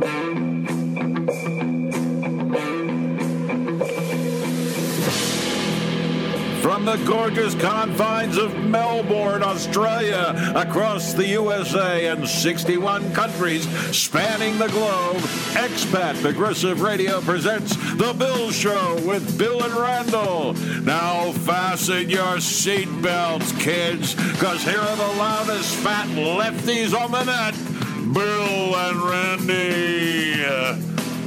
From the gorgeous confines of Melbourne, Australia, across the USA and 61 countries spanning the globe, Expat Progressive Radio presents The Bill Show with Bill and Randall. Now fasten your seatbelts, kids, because here are the loudest fat lefties on the net, Bill and Randy.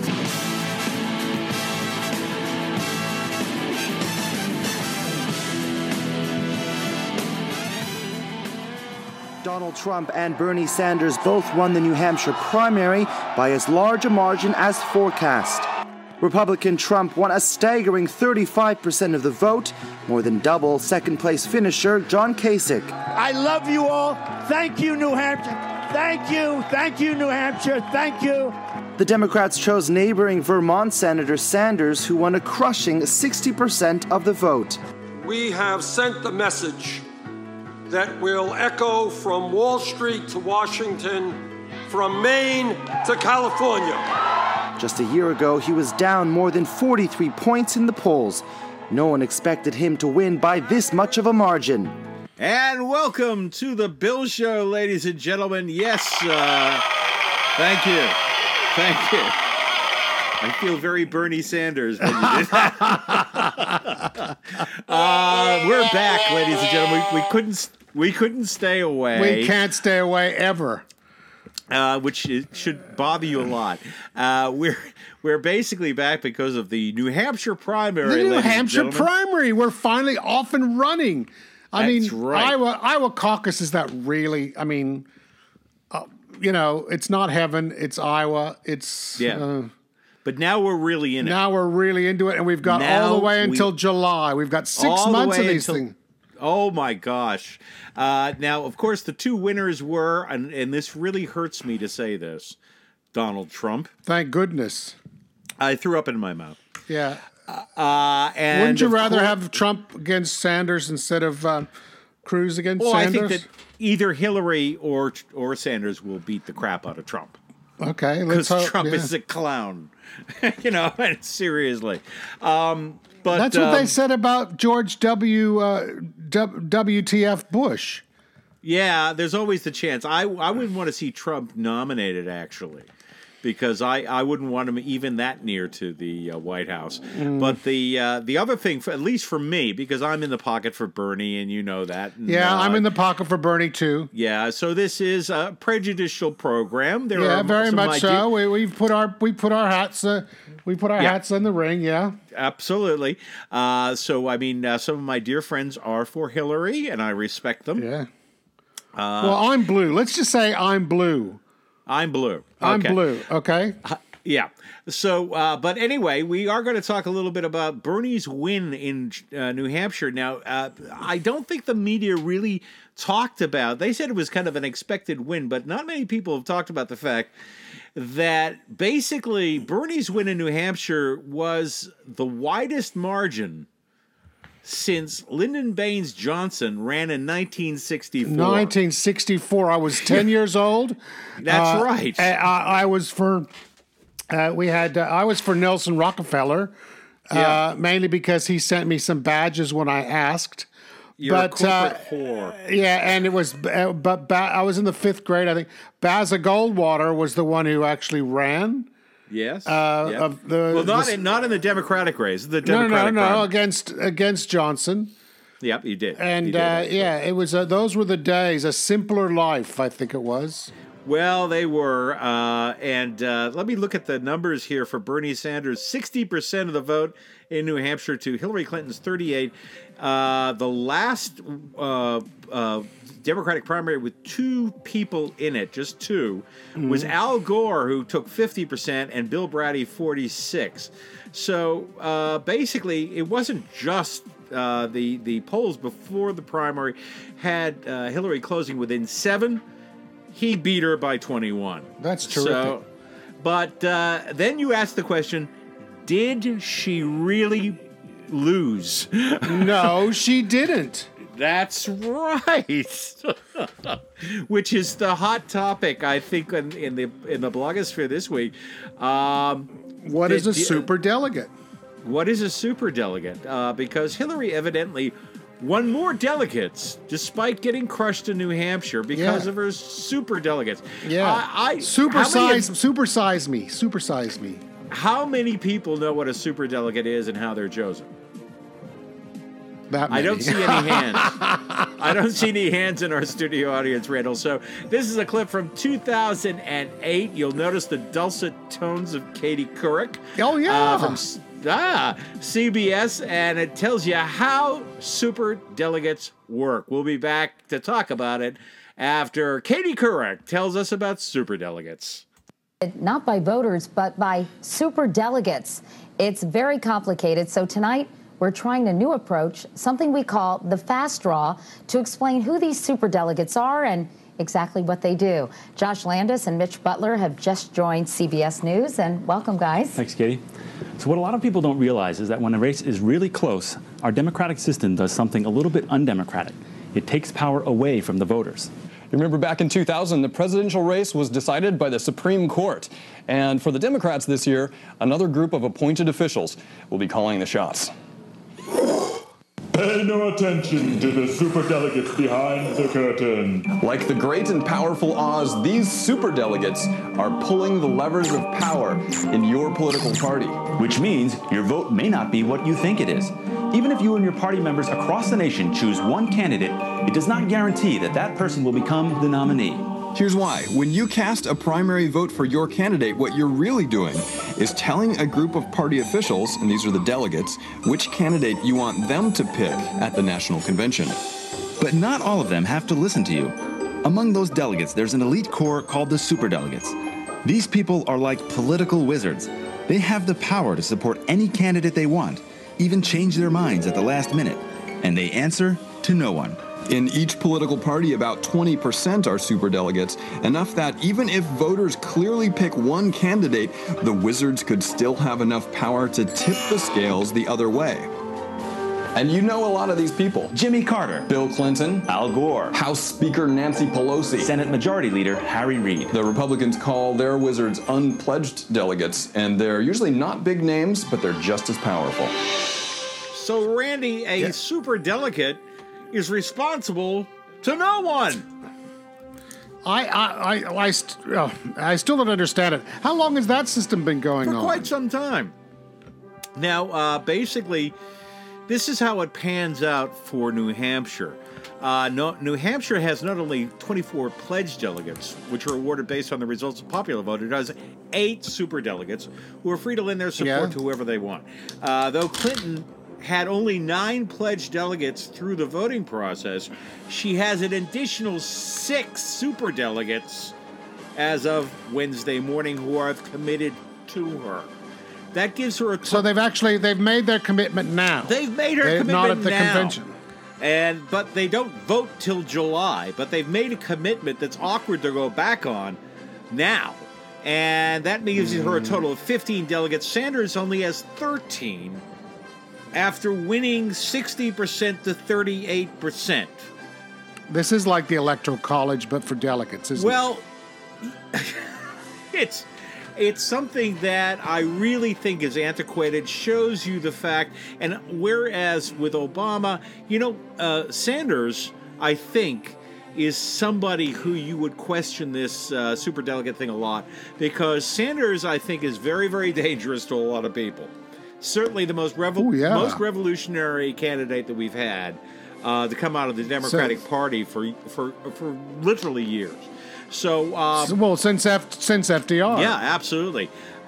Donald Trump and Bernie Sanders both won the New Hampshire primary by as large a margin as forecast. Republican Trump won a staggering 35% of the vote, more than double second-place finisher John Kasich. I love you all. Thank you, New Hampshire. Thank you. Thank you, New Hampshire. Thank you. The Democrats chose neighboring Vermont Senator Sanders, who won a crushing 60% of the vote. We have sent the message that will echo from Wall Street to Washington, from Maine to California. Just a year ago, he was down more than 43 points in the polls. No one expected him to win by this much of a margin. And welcome to the Bill Show, ladies and gentlemen. Yes, thank you. Thank you. I feel very Bernie Sanders when you did that. We're back, ladies and gentlemen. We couldn't stay away. We can't stay away ever. Which should bother you a lot. We're basically back because of the New Hampshire primary. The New Hampshire primary. We're finally off and running. That's right. Iowa caucus is that really? I mean, it's not heaven. It's Iowa. It's But now we're really in it. Now we're really into it, and we've got all the way until July. We've got 6 months of these things. Oh, my gosh. Now, of course, the two winners were, and this really hurts me to say this, Donald Trump. Thank goodness. I threw up in my mouth. Yeah. And wouldn't you rather have Trump against Sanders instead of Cruz against Sanders? I think that either Hillary or Sanders will beat the crap out of Trump. Okay, let's hope. Because Trump is a clown. Seriously. But that's what they said about George WTF Bush. Yeah, there's always the chance. I wouldn't want to see Trump nominated, actually, because I wouldn't want him even that near to the White House. But the other thing, at least for me, because I'm in the pocket for Bernie, and you know that. And, I'm in the pocket for Bernie, too. Yeah, so this is a prejudicial program. There are very much so. We put our hats hats in the ring, yeah. Absolutely. So, I mean, some of my dear friends are for Hillary, and I respect them. Yeah. Well, I'm blue. Let's just say I'm blue. I'm blue. Okay. I'm blue, okay? Yeah. So, but anyway, we are going to talk a little bit about Bernie's win in New Hampshire. Now, I don't think the media really talked about, they said it was kind of an expected win, but not many people have talked about the fact that basically Bernie's win in New Hampshire was the widest margin since Lyndon Baines Johnson ran in 1964. 1964. I was 10 years old. That's right. I was for Nelson Rockefeller, mainly because he sent me some badges when I asked. You're a corporate whore. Yeah, and it was, I was in the 5th grade, I think. Baza Goldwater was the one who actually ran. Yes. Not in the Democratic race. The Democratic No, against Johnson. Yep, he did. And it was those were the days. A simpler life, I think it was. Well, they were. And let me look at the numbers here for Bernie Sanders. 60% of the vote in New Hampshire to Hillary Clinton's 38%. The last Democratic primary with 2 people in it, just 2, was Al Gore, who took 50%, and Bill Braddy 46%. So basically, it wasn't just the polls before the primary had Hillary closing within 7. He beat her by 21. That's terrific. But then you ask the question, did she really lose? No, she didn't. That's right. Which is the hot topic, I think, in the blogosphere this week. What is a superdelegate? What is a superdelegate? Because Hillary evidently won more delegates despite getting crushed in New Hampshire because of her superdelegates. Yeah. Supersize me. How many people know what a superdelegate is and how they're chosen? I don't see any hands. I don't see any hands in our studio audience, Randall. So this is a clip from 2008. You'll notice the dulcet tones of Katie Couric. Oh, yeah. From CBS, and it tells you how superdelegates work. We'll be back to talk about it after Katie Couric tells us about superdelegates. Not by voters, but by superdelegates. It's very complicated. So tonight, we're trying a new approach, something we call the fast draw, to explain who these superdelegates are and exactly what they do. Josh Landis and Mitch Butler have just joined CBS News, and welcome, guys. Thanks, Katie. So what a lot of people don't realize is that when a race is really close, our democratic system does something a little bit undemocratic. It takes power away from the voters. You remember back in 2000, the presidential race was decided by the Supreme Court. And for the Democrats this year, another group of appointed officials will be calling the shots. Pay no attention to the superdelegates behind the curtain. Like the great and powerful Oz, these superdelegates are pulling the levers of power in your political party. Which means your vote may not be what you think it is. Even if you and your party members across the nation choose one candidate, it does not guarantee that that person will become the nominee. Here's why. When you cast a primary vote for your candidate, what you're really doing is telling a group of party officials, and these are the delegates, which candidate you want them to pick at the national convention. But not all of them have to listen to you. Among those delegates, there's an elite corps called the superdelegates. These people are like political wizards. They have the power to support any candidate they want, even change their minds at the last minute, and they answer to no one. In each political party, about 20% are superdelegates, enough that even if voters clearly pick one candidate, the wizards could still have enough power to tip the scales the other way. And you know a lot of these people. Jimmy Carter, Bill Clinton, Al Gore, House Speaker Nancy Pelosi, Senate Majority Leader Harry Reid. The Republicans call their wizards unpledged delegates, and they're usually not big names, but they're just as powerful. So, Randy, a superdelegate is responsible to no one. I still don't understand it. How long has that system been going on? For quite some time. Now, basically, this is how it pans out for New Hampshire. New Hampshire has not only 24 pledged delegates, which are awarded based on the results of popular vote, it has 8 superdelegates who are free to lend their support to whoever they want. Though Clinton had only 9 pledged delegates through the voting process, she has an additional 6 superdelegates as of Wednesday morning who are committed to her. That gives her a... So they've made their commitment now. They've made her commitment not at the now. convention. But they don't vote till July, but they've made a commitment that's awkward to go back on now. And that gives her a total of 15 delegates. Sanders only has 13. After winning 60% to 38%. This is like the Electoral College, but for delegates, isn't it? Well, it's something that I really think is antiquated, shows you the fact, and whereas with Obama, Sanders, I think, is somebody who you would question this superdelegate thing a lot, because Sanders, I think, is very, very dangerous to a lot of people. Certainly the most revolutionary candidate that we've had to come out of the Democratic Party for literally years. So, since FDR. Yeah, absolutely.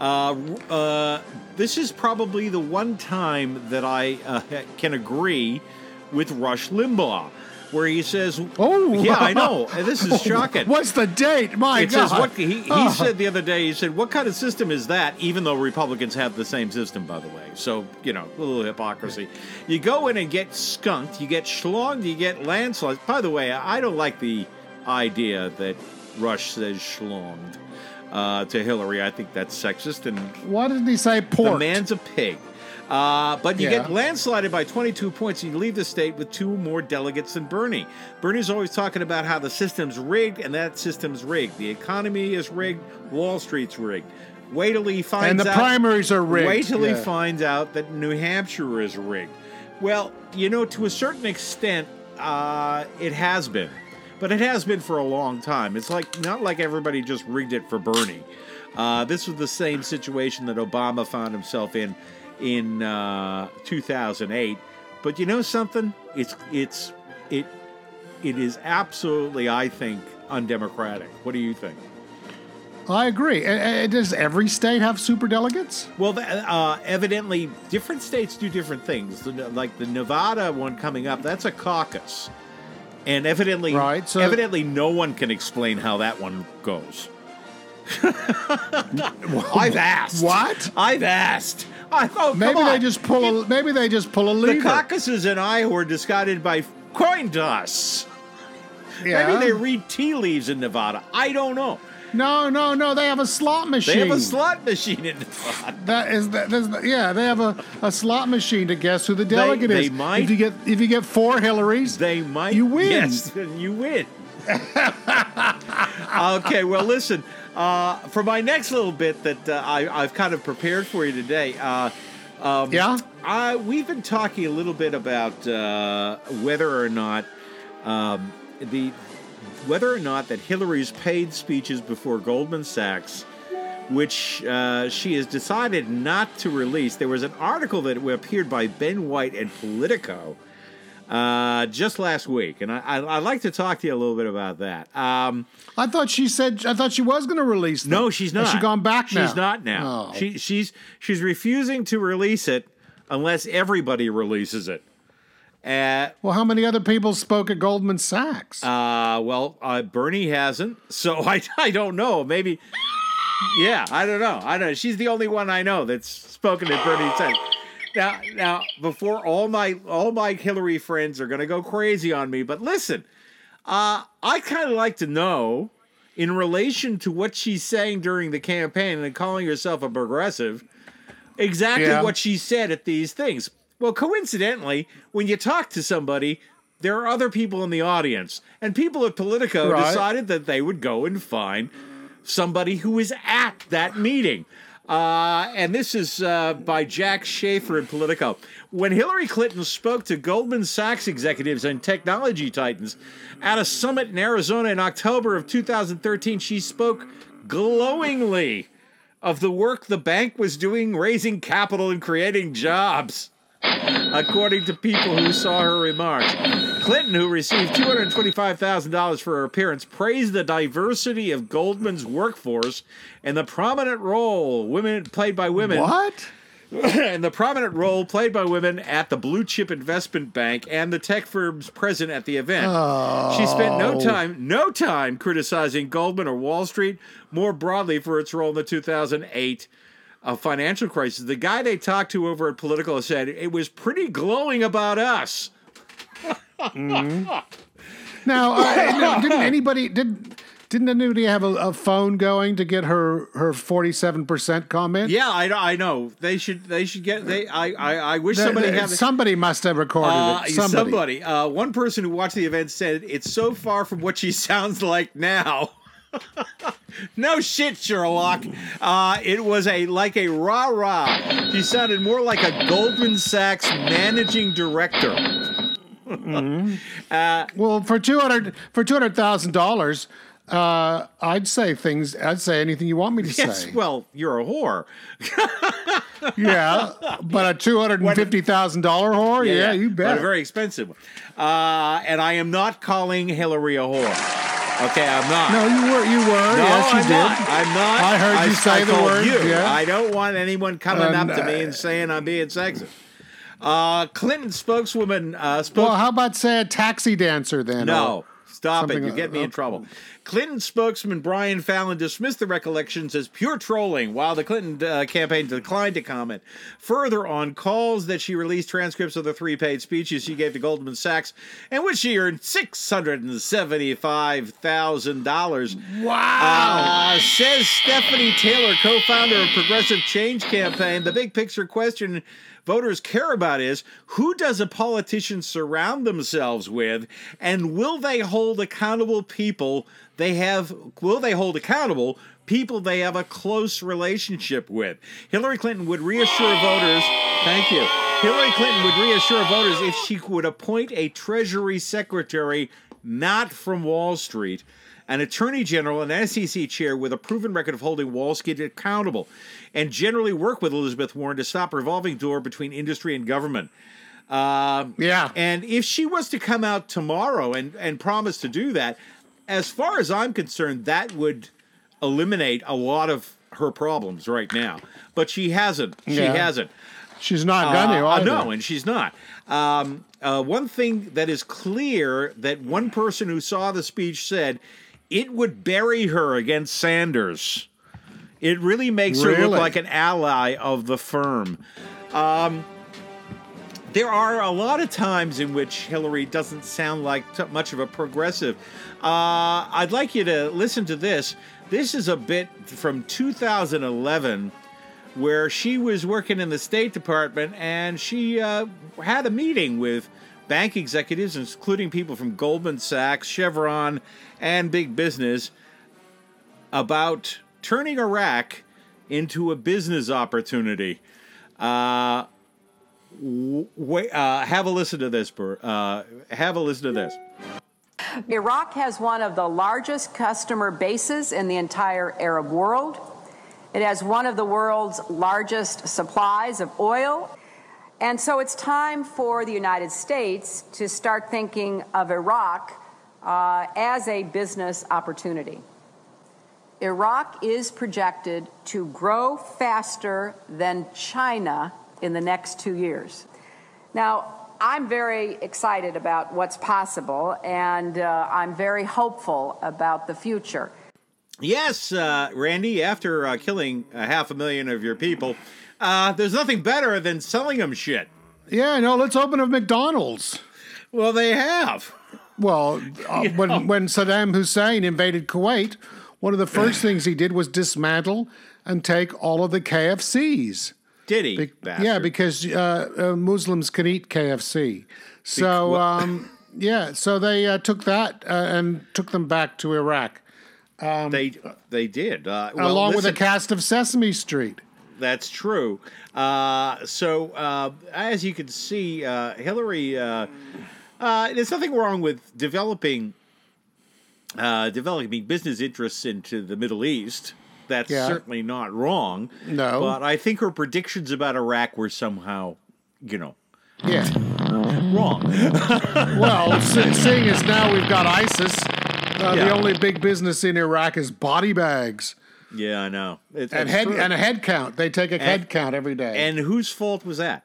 This is probably the one time that I can agree with Rush Limbaugh, where he says, yeah, I know. This is shocking. What's the date? My God. He said the other day, he said, what kind of system is that? Even though Republicans have the same system, by the way. So, a little hypocrisy. You go in and get skunked, you get schlonged, you get landslides. By the way, I don't like the idea that Rush says schlonged to Hillary. I think that's sexist. And why did he say pork? The man's a pig. But you Yeah. get landslided by 22 points and you leave the state with 2 more delegates than Bernie. Bernie's always talking about how the system's rigged, and that system's rigged. The economy is rigged. Wall Street's rigged. Wait till he finds out. And the primaries are rigged. Wait till he Yeah. finds out that New Hampshire is rigged. Well, to a certain extent, it has been. But it has been for a long time. It's not like everybody just rigged it for Bernie. This was the same situation that Obama found himself in 2008. But you know something? It is absolutely, I think, undemocratic. What do you think? I agree. Does every state have superdelegates? Well, evidently, different states do different things. Like the Nevada one coming up, that's a caucus. And evidently, no one can explain how that one goes. I've asked. What? I've asked. Maybe they just pull a lever. The caucuses in Iowa were decided by coin toss. Yeah. Maybe they read tea leaves in Nevada. I don't know. No. They have a slot machine. They have a slot machine in Nevada. They have a slot machine to guess who the delegate is. They might. If you get 4 Hillarys, they might. You win. Yes, you win. Okay, well, listen. For my next little bit that I've kind of prepared for you today. We've been talking a little bit about whether or not that Hillary's paid speeches before Goldman Sachs, which she has decided not to release. There was an article that appeared by Ben White and Politico just last week, and I'd like to talk to you a little bit about that. I thought she was going to release them. No, she's not. Has she gone back now? She's not now. Oh. She's refusing to release it unless everybody releases it. Well, how many other people spoke at Goldman Sachs? Bernie hasn't, so I don't know. Maybe, yeah, I don't know. She's the only one I know that's spoken at Bernie Sachs. Now, before all my Hillary friends are going to go crazy on me, but listen, I kind of like to know, in relation to what she's saying during the campaign and calling herself a progressive, exactly what she said at these things. Well, coincidentally, when you talk to somebody, there are other people in the audience. And people at Politico decided that they would go and find somebody who was at that meeting. And this is by Jack Schaefer in Politico. When Hillary Clinton spoke to Goldman Sachs executives and technology titans at a summit in Arizona in October of 2013, she spoke glowingly of the work the bank was doing, raising capital and creating jobs. According to people who saw her remarks, Clinton, who received $225,000 for her appearance, praised the diversity of Goldman's workforce and the prominent role played by women. What? And the prominent role played by women at the blue chip investment bank and the tech firms present at the event. Oh. She spent no time criticizing Goldman or Wall Street more broadly for its role in the 2008 financial crisis. The guy they talked to over at Politico said it was pretty glowing about us. Mm-hmm. Now, didn't anybody have a phone going to get her 47% comment? Yeah, I know. They should get. I wish somebody had. Somebody must have recorded it. Somebody. One person who watched the event said it's so far from what she sounds like now. No shit, Sherlock. It was like a rah-rah. She sounded more like a Goldman Sachs managing director. Mm-hmm. Well, for $200,000, I'd say anything you want me to say. Well, you're a whore. Yeah, but a $250,000 whore? Yeah, you bet. But a very expensive one. And I am not calling Hillary a whore. Okay, I'm not. No, you were. No, Yes, you I'm did. not. I'm not. I heard you say the word. Yeah. I don't want anyone coming up to me and saying I'm being sexist. Clinton spokeswoman spoke. Well, how about say a taxi dancer then? No, stop it. You get me in trouble. Clinton spokesman Brian Fallon dismissed the recollections as pure trolling, while the Clinton campaign declined to comment further on calls that she released transcripts of the 3 paid speeches she gave to Goldman Sachs, in which she earned $675,000. Wow! Says Stephanie Taylor, co-founder of Progressive Change Campaign. The big picture question voters care about is, who does a politician surround themselves with, and will they hold accountable people they have a close relationship with? Hillary Clinton would reassure voters, thank you. Hillary Clinton would reassure voters if she would appoint a Treasury Secretary not from Wall Street, an Attorney General, an SEC chair with a proven record of holding Wall Street accountable, and generally work with Elizabeth Warren to stop a revolving door between industry and government. And if she was to come out tomorrow and promise to do that, as far as I'm concerned, that would eliminate a lot of her problems right now. But she hasn't. She hasn't. She's not going to either. No, and she's not. One thing that is clear that one person who saw the speech said, it would bury her against Sanders. It really makes her look like an ally of the firm. There are a lot of times in which Hillary doesn't sound like much of a progressive. I'd like you to listen to this. This is a bit from 2011 where she was working in the State Department, and she had a meeting with bank executives, including people from Goldman Sachs, Chevron, and Big Business, about turning Iraq into a business opportunity. Have a listen to this, have a listen to this. Iraq has one of the largest customer bases in the entire Arab world. It has one of the world's largest supplies of oil. And so it's time for the United States to start thinking of Iraq as a business opportunity. Iraq is projected to grow faster than China in the next 2 years. Now, I'm very excited about what's possible, and I'm very hopeful about the future. Yes, Randy, after killing 500,000 of your people, there's nothing better than selling them shit. Yeah, no, let's open a McDonald's. Well, they have. Well, when Saddam Hussein invaded Kuwait, one of the first things he did was dismantle and take all of the KFCs. Did he? Yeah, because Muslims can eat KFC. So, so they took that and took them back to Iraq. They did. Along with a cast of Sesame Street. That's true. As you can see, Hillary, there's nothing wrong with developing business interests into the Middle East. That's certainly not wrong. No. But I think her predictions about Iraq were somehow, wrong. Well, seeing as now we've got ISIS, the only big business in Iraq is body bags. Yeah, I know. And a head count. They take a head count every day. And whose fault was that?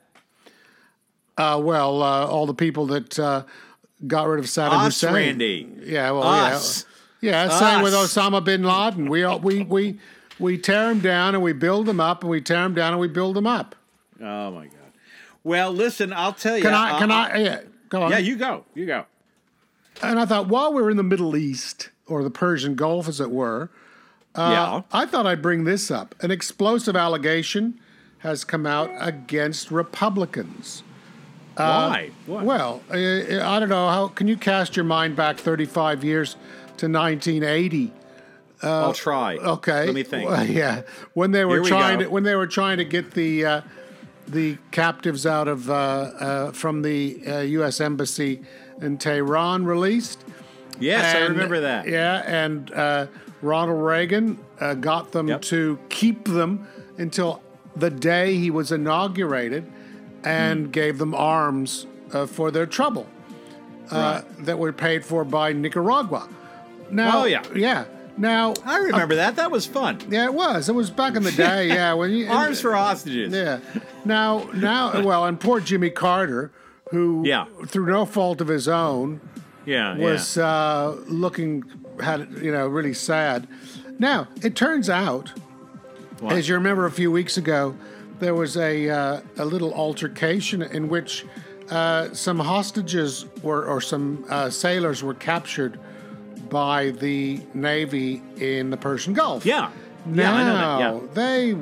All the people that got rid of Saddam Hussein. Randy. Yeah, well, Us. Same with Osama bin Laden. We tear him down and we build him up, and we tear him down and we build him up. Oh my God. Well, listen, I'll tell you. Can I? Go on. Yeah, you go. And I thought, while we're in the Middle East, or the Persian Gulf, as it were, I thought I'd bring this up. An explosive allegation has come out against Republicans. Why? What? Well, I don't know. How can you cast your mind back 35 years to 1980? I'll try. Okay. Let me think. Well, when they were trying to get the captives out of from the U.S. Embassy in Tehran released. Yes, I remember that. Yeah, and Ronald Reagan got them to keep them until the day he was inaugurated, and gave them arms for their trouble that were paid for by Nicaragua. Now, Now, I remember that. That was fun. Yeah, it was. It was back in the day. Yeah, when you arms for hostages. Yeah. Now, well, and poor Jimmy Carter, who through no fault of his own, was looking had it, really sad. Now, it turns out, as you remember a few weeks ago, there was a little altercation in which some hostages or some sailors were captured by the Navy in the Persian Gulf. Yeah. Now, I know that.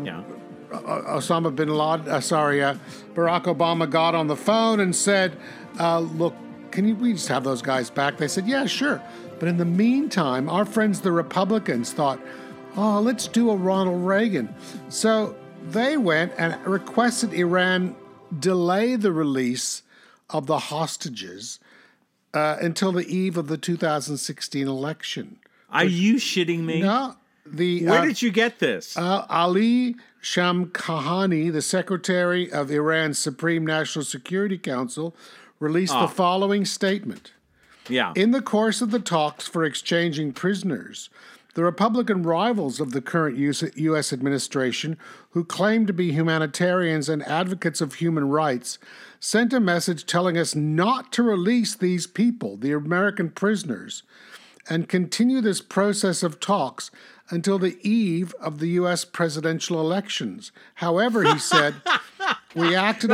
Osama bin Laden, Barack Obama got on the phone and said, look, we just have those guys back? They said, yeah, sure. But in the meantime, our friends, the Republicans, thought, let's do a Ronald Reagan. So they went and requested Iran delay the release of the hostages until the eve of the 2016 election. Are you shitting me? No. Where did you get this? Ali Shamkhani, the secretary of Iran's Supreme National Security Council, released the following statement. Yeah. In the course of the talks for exchanging prisoners, the Republican rivals of the current U.S. administration, who claim to be humanitarians and advocates of human rights, sent a message telling us not to release these people, the American prisoners, and continue this process of talks until the eve of the U.S. presidential elections. However, he said, we acted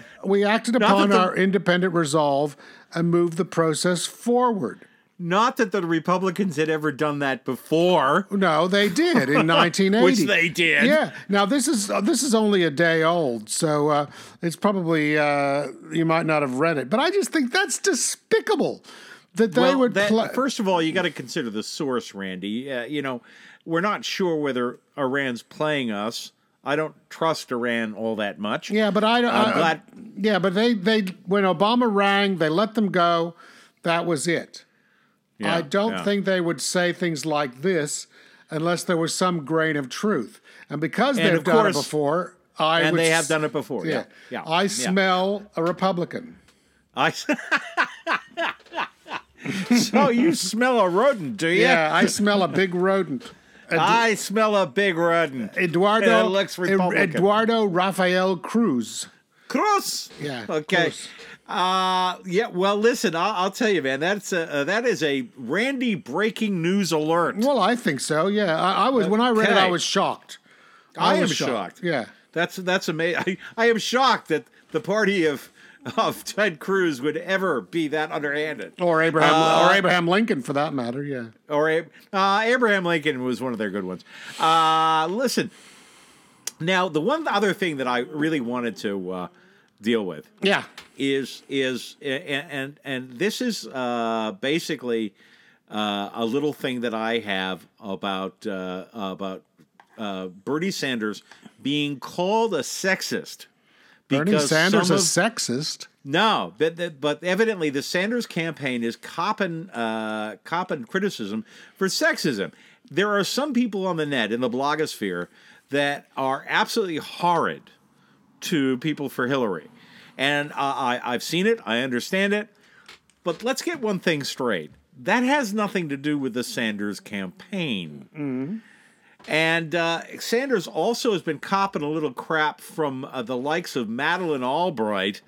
upon our independent resolve and moved the process forward. Not that the Republicans had ever done that before. No, they did in 1980. Which they did. Yeah. Now this is only a day old, so it's probably you might not have read it, but I just think that's despicable that they would. First of all, you got to consider the source, Randy. We're not sure whether Iran's playing us. I don't trust Iran all that much. Yeah, but but they when Obama rang, they let them go. That was it. I don't think they would say things like this unless there was some grain of truth. And because they've done it before, they have done it before. Yeah. I smell a Republican. So you smell a rodent, do you? Yeah, I smell a big rodent. I smell a big rodent. Eduardo Rafael Cruz. Cruz. Yeah. Okay. Cruz. Well, listen, I'll tell you, man. That is a Randy breaking news alert. Well, I think so. Yeah, I was when I read it, I was shocked. I am shocked. Yeah, that's amazing. I am shocked that the party of Ted Cruz would ever be that underhanded, or Abraham Lincoln, for that matter. Yeah, or Abraham Lincoln was one of their good ones. Listen, now the one other thing that I really wanted to deal with, is and this is basically a little thing that I have about Bernie Sanders being called a sexist. Bernie Sanders a sexist? No, but evidently the Sanders campaign is copping criticism for sexism. There are some people on the net, in the blogosphere, that are absolutely horrid to people for Hillary. And I've seen it, I understand it, but let's get one thing straight. That has nothing to do with the Sanders campaign. Mm-hmm. And Sanders also has been copping a little crap from the likes of Madeleine Albright,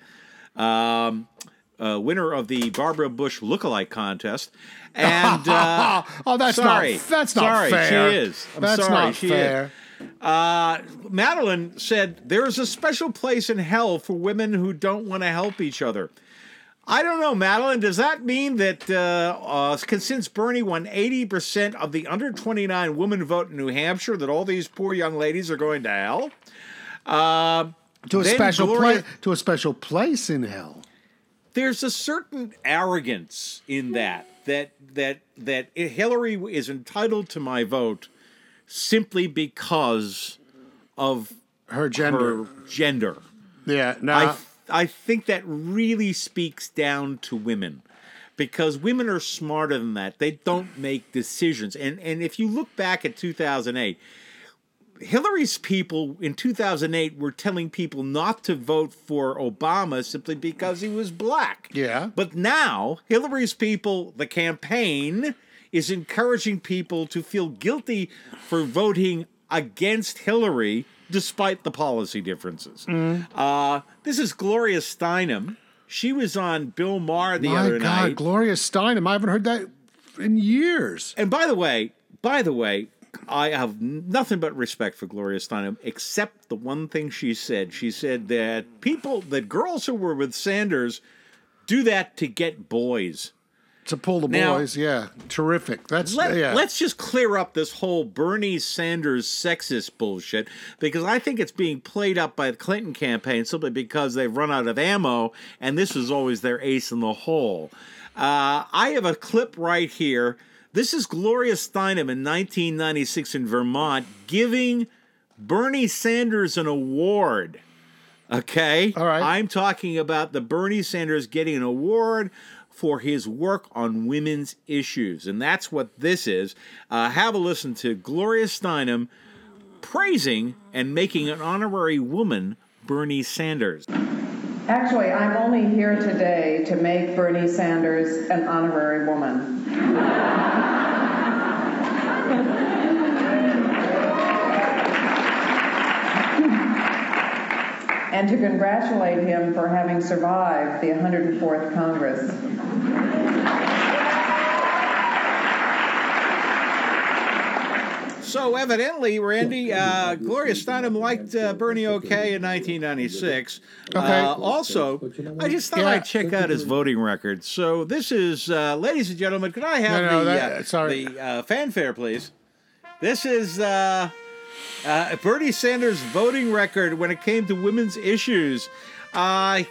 winner of the Barbara Bush lookalike contest. And that's not fair. She is. That's not fair. Madeleine said there is a special place in hell for women who don't want to help each other. I don't know, Madeleine. Does that mean that since Bernie won 80% of the under 29 women vote in New Hampshire, that all these poor young ladies are going to hell? To a special place in hell. There's a certain arrogance in that Hillary is entitled to my vote simply because of her gender. Yeah, no. I think that really speaks down to women, because women are smarter than that. They don't make decisions. And if you look back at 2008, Hillary's people in 2008 were telling people not to vote for Obama simply because he was black. Yeah. But now Hillary's people, the campaign, is encouraging people to feel guilty for voting against Hillary despite the policy differences. This is Gloria Steinem. She was on Bill Maher the other night. Gloria Steinem. I haven't heard that in years. And by the way, I have nothing but respect for Gloria Steinem, except the one thing she said. She said that girls who were with Sanders do that to get boys. To pull the boys, yeah. Terrific. Let's just clear up this whole Bernie Sanders sexist bullshit, because I think it's being played up by the Clinton campaign simply because they've run out of ammo, and this is always their ace in the hole. I have a clip right here. This is Gloria Steinem in 1996 in Vermont giving Bernie Sanders an award. Okay? All right. I'm talking about the Bernie Sanders getting an award for his work on women's issues. And that's what this is. Have a listen to Gloria Steinem praising and making an honorary woman Bernie Sanders. Actually, I'm only here today to make Bernie Sanders an honorary woman. And to congratulate him for having survived the 104th Congress. So evidently, Randy, Gloria Steinem liked Bernie okay in 1996. Okay. Also, I just thought I'd check out his voting record. So this is, ladies and gentlemen, could I have the fanfare, please? This is Bernie Sanders' voting record when it came to women's issues. Thank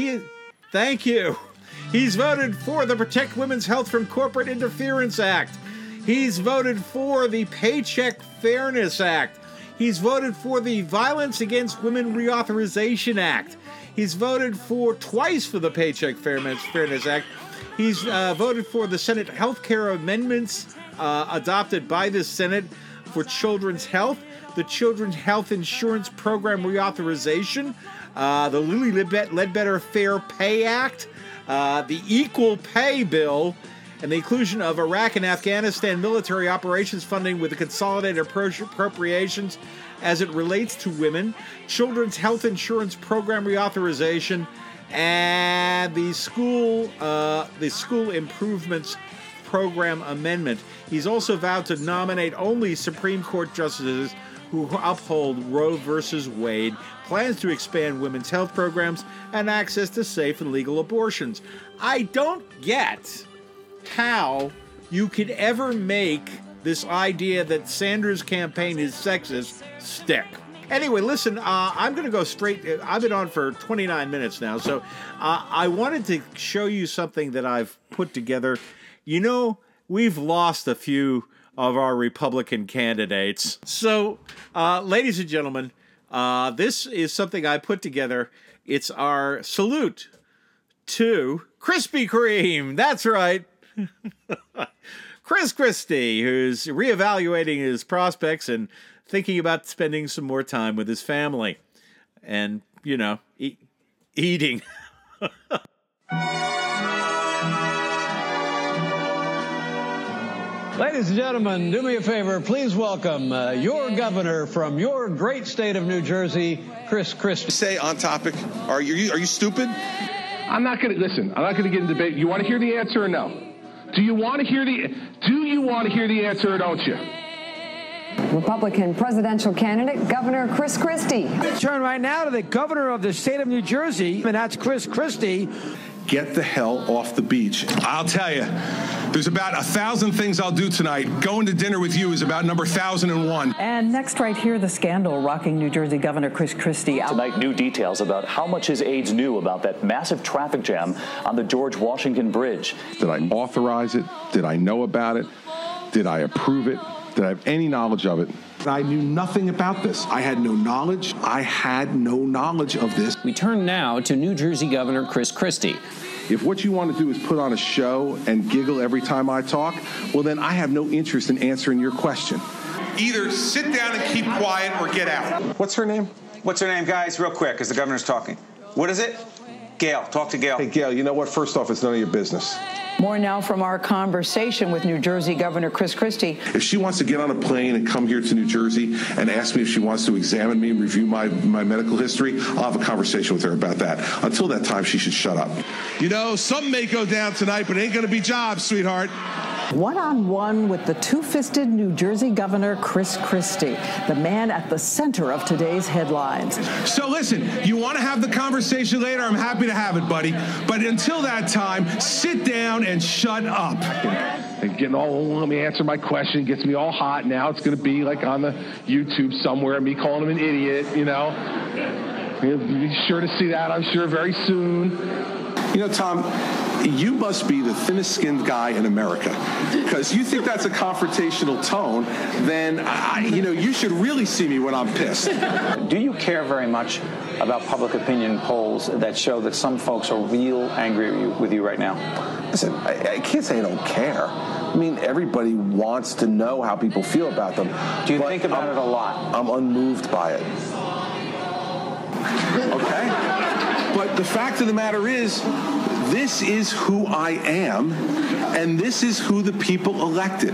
you. He's voted for the Protect Women's Health from Corporate Interference Act. He's voted for the Paycheck Fairness Act. He's voted for the Violence Against Women Reauthorization Act. He's voted twice for the Paycheck Fairness Act. He's voted for the Senate health care amendments adopted by the Senate for children's health, the Children's Health Insurance Program reauthorization, the Lilly Ledbetter Fair Pay Act, the Equal Pay Bill, and the inclusion of Iraq and Afghanistan military operations funding with the consolidated appropriations as it relates to women, Children's Health Insurance Program reauthorization, and the School Improvements Program amendment. He's also vowed to nominate only Supreme Court justices who uphold Roe versus Wade, plans to expand women's health programs, and access to safe and legal abortions. I don't get how you could ever make this idea that Sanders' campaign is sexist stick. Anyway, listen, I'm going to go straight. I've been on for 29 minutes now, so I wanted to show you something that I've put together. You know, we've lost a few of our Republican candidates. So, ladies and gentlemen, this is something I put together. It's our salute to Krispy Kreme. That's right. Chris Christie, who's reevaluating his prospects and thinking about spending some more time with his family and, you know, eating. Ladies and gentlemen, do me a favor. Please welcome your governor from your great state of New Jersey, Chris Christie. Say on topic, are you stupid? I'm not going to listen. I'm not going to get in debate. You want to hear the answer or no? Do you want to hear the answer or don't you? Republican presidential candidate, Governor Chris Christie. Turn right now to the governor of the state of New Jersey, and that's Chris Christie. Get the hell off the beach. I'll tell you, there's about 1,000 things I'll do tonight. Going to dinner with you is about number 1,001. And next right here, the scandal rocking New Jersey Governor Chris Christie. Tonight, new details about how much his aides knew about that massive traffic jam on the George Washington Bridge. Did I authorize it? Did I know about it? Did I approve it? Did I have any knowledge of it? I knew nothing about this. I had no knowledge. I had no knowledge of this. We turn now to New Jersey Governor Chris Christie. If what you want to do is put on a show and giggle every time I talk, well, then I have no interest in answering your question. Either sit down and keep quiet or get out. What's her name? What's her name, guys? Real quick, because the governor's talking. What is it? Gail. Talk to Gail. Hey, Gail, you know what? First off, it's none of your business. More now from our conversation with New Jersey Governor Chris Christie. If she wants to get on a plane and come here to New Jersey and ask me if she wants to examine me and review my medical history, I'll have a conversation with her about that. Until that time, she should shut up. You know, something may go down tonight, but it ain't going to be jobs, sweetheart. One-on-one with the two-fisted New Jersey Governor Chris Christie, the man at the center of today's headlines. So listen, you want to have the conversation later? I'm happy to have it, buddy. But until that time, sit down and shut up. And getting all, let me answer my question, gets me all hot. Now it's going to be like on the YouTube somewhere, me calling him an idiot, you know. You'll be sure to see that, I'm sure, very soon. You know, Tom, you must be the thinnest skinned guy in America. Because you think that's a confrontational tone, then, you should really see me when I'm pissed. Do you care very much about public opinion polls that show that some folks are real angry with you right now? Listen, I can't say I don't care. I mean, everybody wants to know how people feel about them. Do you think about it a lot? I'm unmoved by it. Okay? But the fact of the matter is, this is who I am, and this is who the people elected.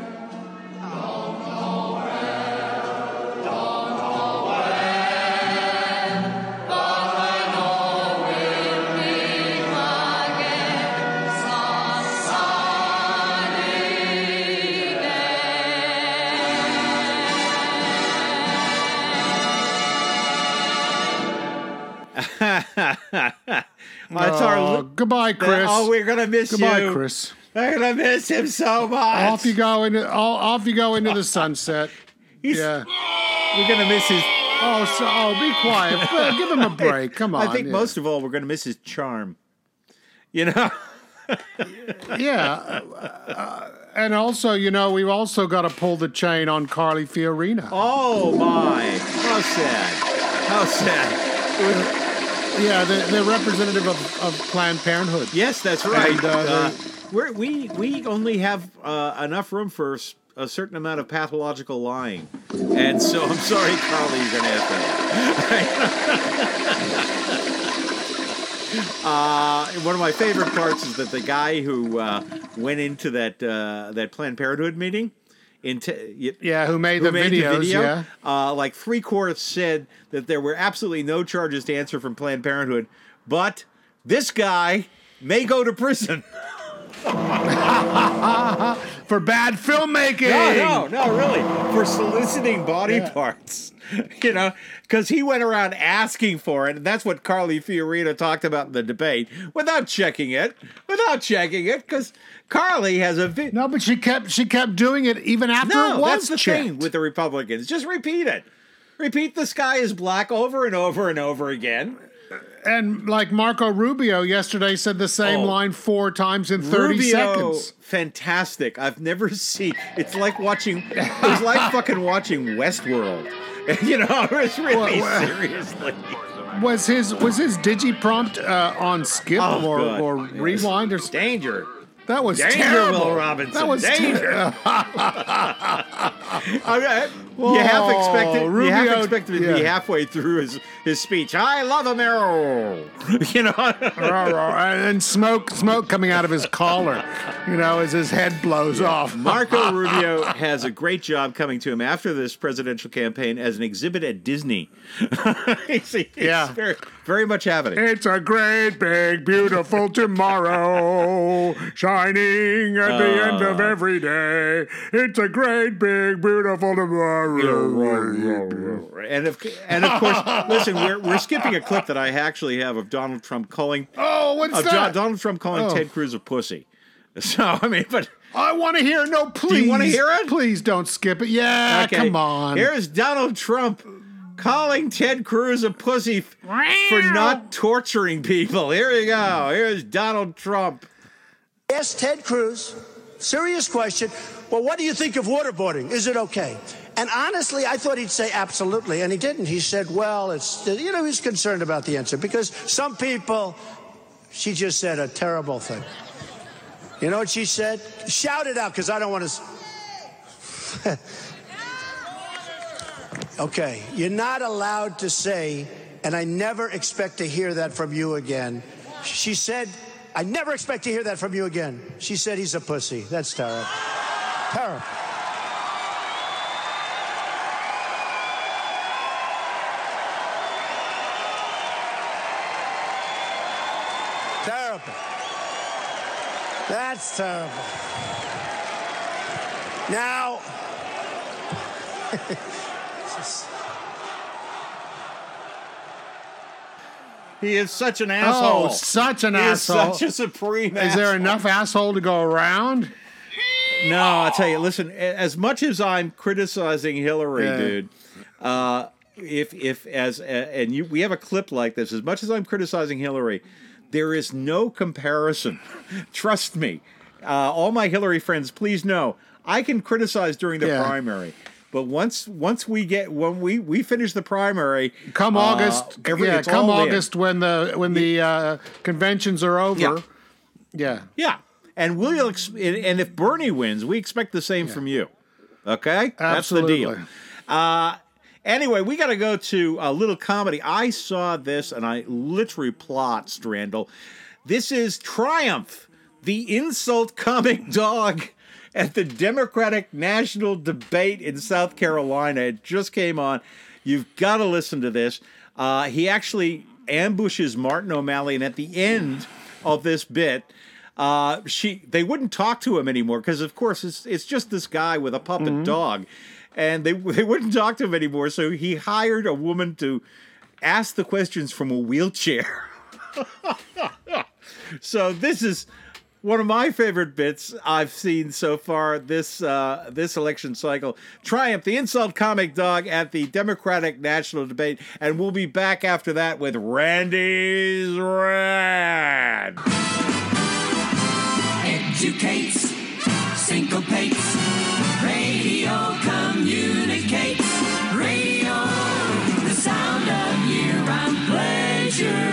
Goodbye, Chris. We're gonna miss you. Goodbye, Chris. We're gonna miss him so much. Off you go into the sunset. Yeah, we're gonna miss his. Be quiet. Give him a break. Come on. I think most of all, we're gonna miss his charm. You know. Yeah. And also, we've also got to pull the chain on Carly Fiorina. Oh my! How sad. How sad. Yeah, the representative of Planned Parenthood. Yes, that's right. And, we only have enough room for a certain amount of pathological lying, and so I'm sorry, Carly, you're going to have to. One of my favorite parts is that the guy who went into that Planned Parenthood meeting. Who made the video? Yeah. Like 3/4 said that there were absolutely no charges to answer from Planned Parenthood, but this guy may go to prison. For bad filmmaking. No, really. For soliciting body parts. Because he went around asking for it, and that's what Carly Fiorina talked about in the debate, without checking it, because Carly has a... No, but she kept doing it even after it was checked. No, that's the thing with the Republicans. Just repeat it. Repeat the sky is black over and over and over again. And like Marco Rubio yesterday said the same line 4 times in 30 seconds. Fantastic. I've never seen... It's like fucking watching Westworld. It's really seriously. Was his digiprompt on skip or rewind or danger? That was danger, terrible. Will Robinson. That was danger. You half expected him to be halfway through his speech. I love America. And smoke coming out of his collar, as his head blows off. Marco Rubio has a great job coming to him after this presidential campaign as an exhibit at Disney. It's very, very much happening. It's a great, big, beautiful tomorrow, shining at the end of every day. It's a great, big, beautiful tomorrow. And of course, listen, we're skipping a clip that I actually have of Donald Trump calling. Oh, what's that? Donald Trump calling Ted Cruz a pussy. So but I want to hear. No, please. Do you want to hear it? Please don't skip it. Yeah, okay. Come on. Here's Donald Trump calling Ted Cruz a pussy for not torturing people. Here you go. Here's Donald Trump. Ask Ted Cruz, serious question. Well, what do you think of waterboarding? Is it okay? And honestly, I thought he'd say absolutely, and he didn't. He said, well, it's, he's concerned about the answer because some people, she just said a terrible thing. You know what she said? Shout it out because I don't want to. Okay, you're not allowed to say, and I never expect to hear that from you again. She said, I never expect to hear that from you again. She said he's a pussy. That's terrible. Terrible. Terrible. That's terrible. Now, he is such an asshole. Oh, such an He is asshole. such a supreme Is there asshole. enough asshole to go around? No, I'll tell you. Listen, as much as I'm criticizing Hillary, Yeah. dude, we have a clip like this. As much as I'm criticizing Hillary, there is no comparison. Trust me. All my Hillary friends, please know I can criticize during the primary. But once we finish the primary, Come August, it's come all in. August when the conventions are over. Yeah. And and if Bernie wins, we expect the same from you. Okay, Absolutely. That's the deal. Anyway, we got to go to a little comedy. I saw this and I literally plot, Strandle. This is Triumph, the insult comic dog at the Democratic National Debate in South Carolina. It just came on. You've got to listen to this. He actually ambushes Martin O'Malley, and at the end of this bit, they wouldn't talk to him anymore because, of course, it's just this guy with a puppet dog, and they wouldn't talk to him anymore. So he hired a woman to ask the questions from a wheelchair. So this is one of my favorite bits I've seen so far this election cycle. Triumph, the insult comic dog at the Democratic National Debate, and we'll be back after that with Randy's Rad. Educates, syncopates, radio communicates, radio, the sound of year-round pleasure.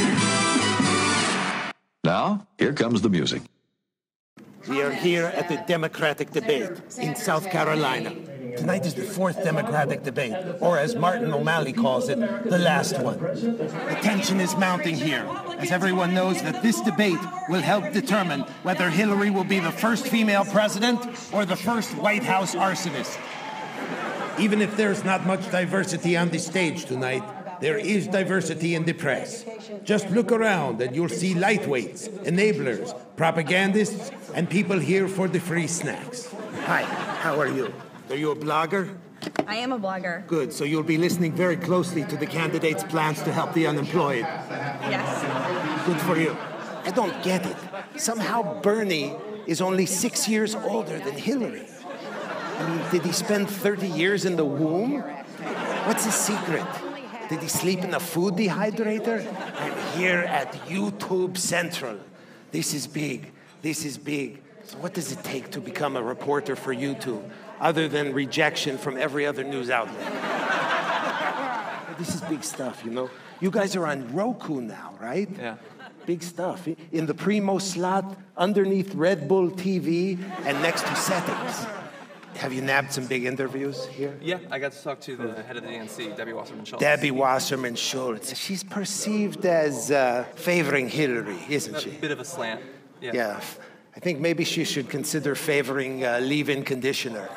Now, here comes the music. We are here at the Democratic debate in South Carolina. Tonight is the fourth Democratic debate, or as Martin O'Malley calls it, the last one. The tension is mounting here, as everyone knows that this debate will help determine whether Hillary will be the first female president or the first White House arsonist. Even if there's not much diversity on the stage tonight, there is diversity in the press. Just look around and you'll see lightweights, enablers, propagandists, and people here for the free snacks. Hi, how are you? Are you a blogger? I am a blogger. Good, so you'll be listening very closely to the candidates' plans to help the unemployed. Yes. Good for you. I don't get it. Somehow Bernie is only 6 years older than Hillary. I mean, did he spend 30 years in the womb? What's his secret? Did he sleep in a food dehydrator? I'm here at YouTube Central. This is big. This is big. So what does it take to become a reporter for YouTube, other than rejection from every other news outlet? This is big stuff, you know? You guys are on Roku now, right? Yeah. Big stuff. In the Primo slot, underneath Red Bull TV, and next to settings. Have you nabbed some big interviews here? Yeah, I got to talk to the head of the DNC, Debbie Wasserman Schultz. Debbie Wasserman Schultz. She's perceived as favoring Hillary, isn't she? A bit of a slant. Yeah. I think maybe she should consider favoring leave-in conditioner.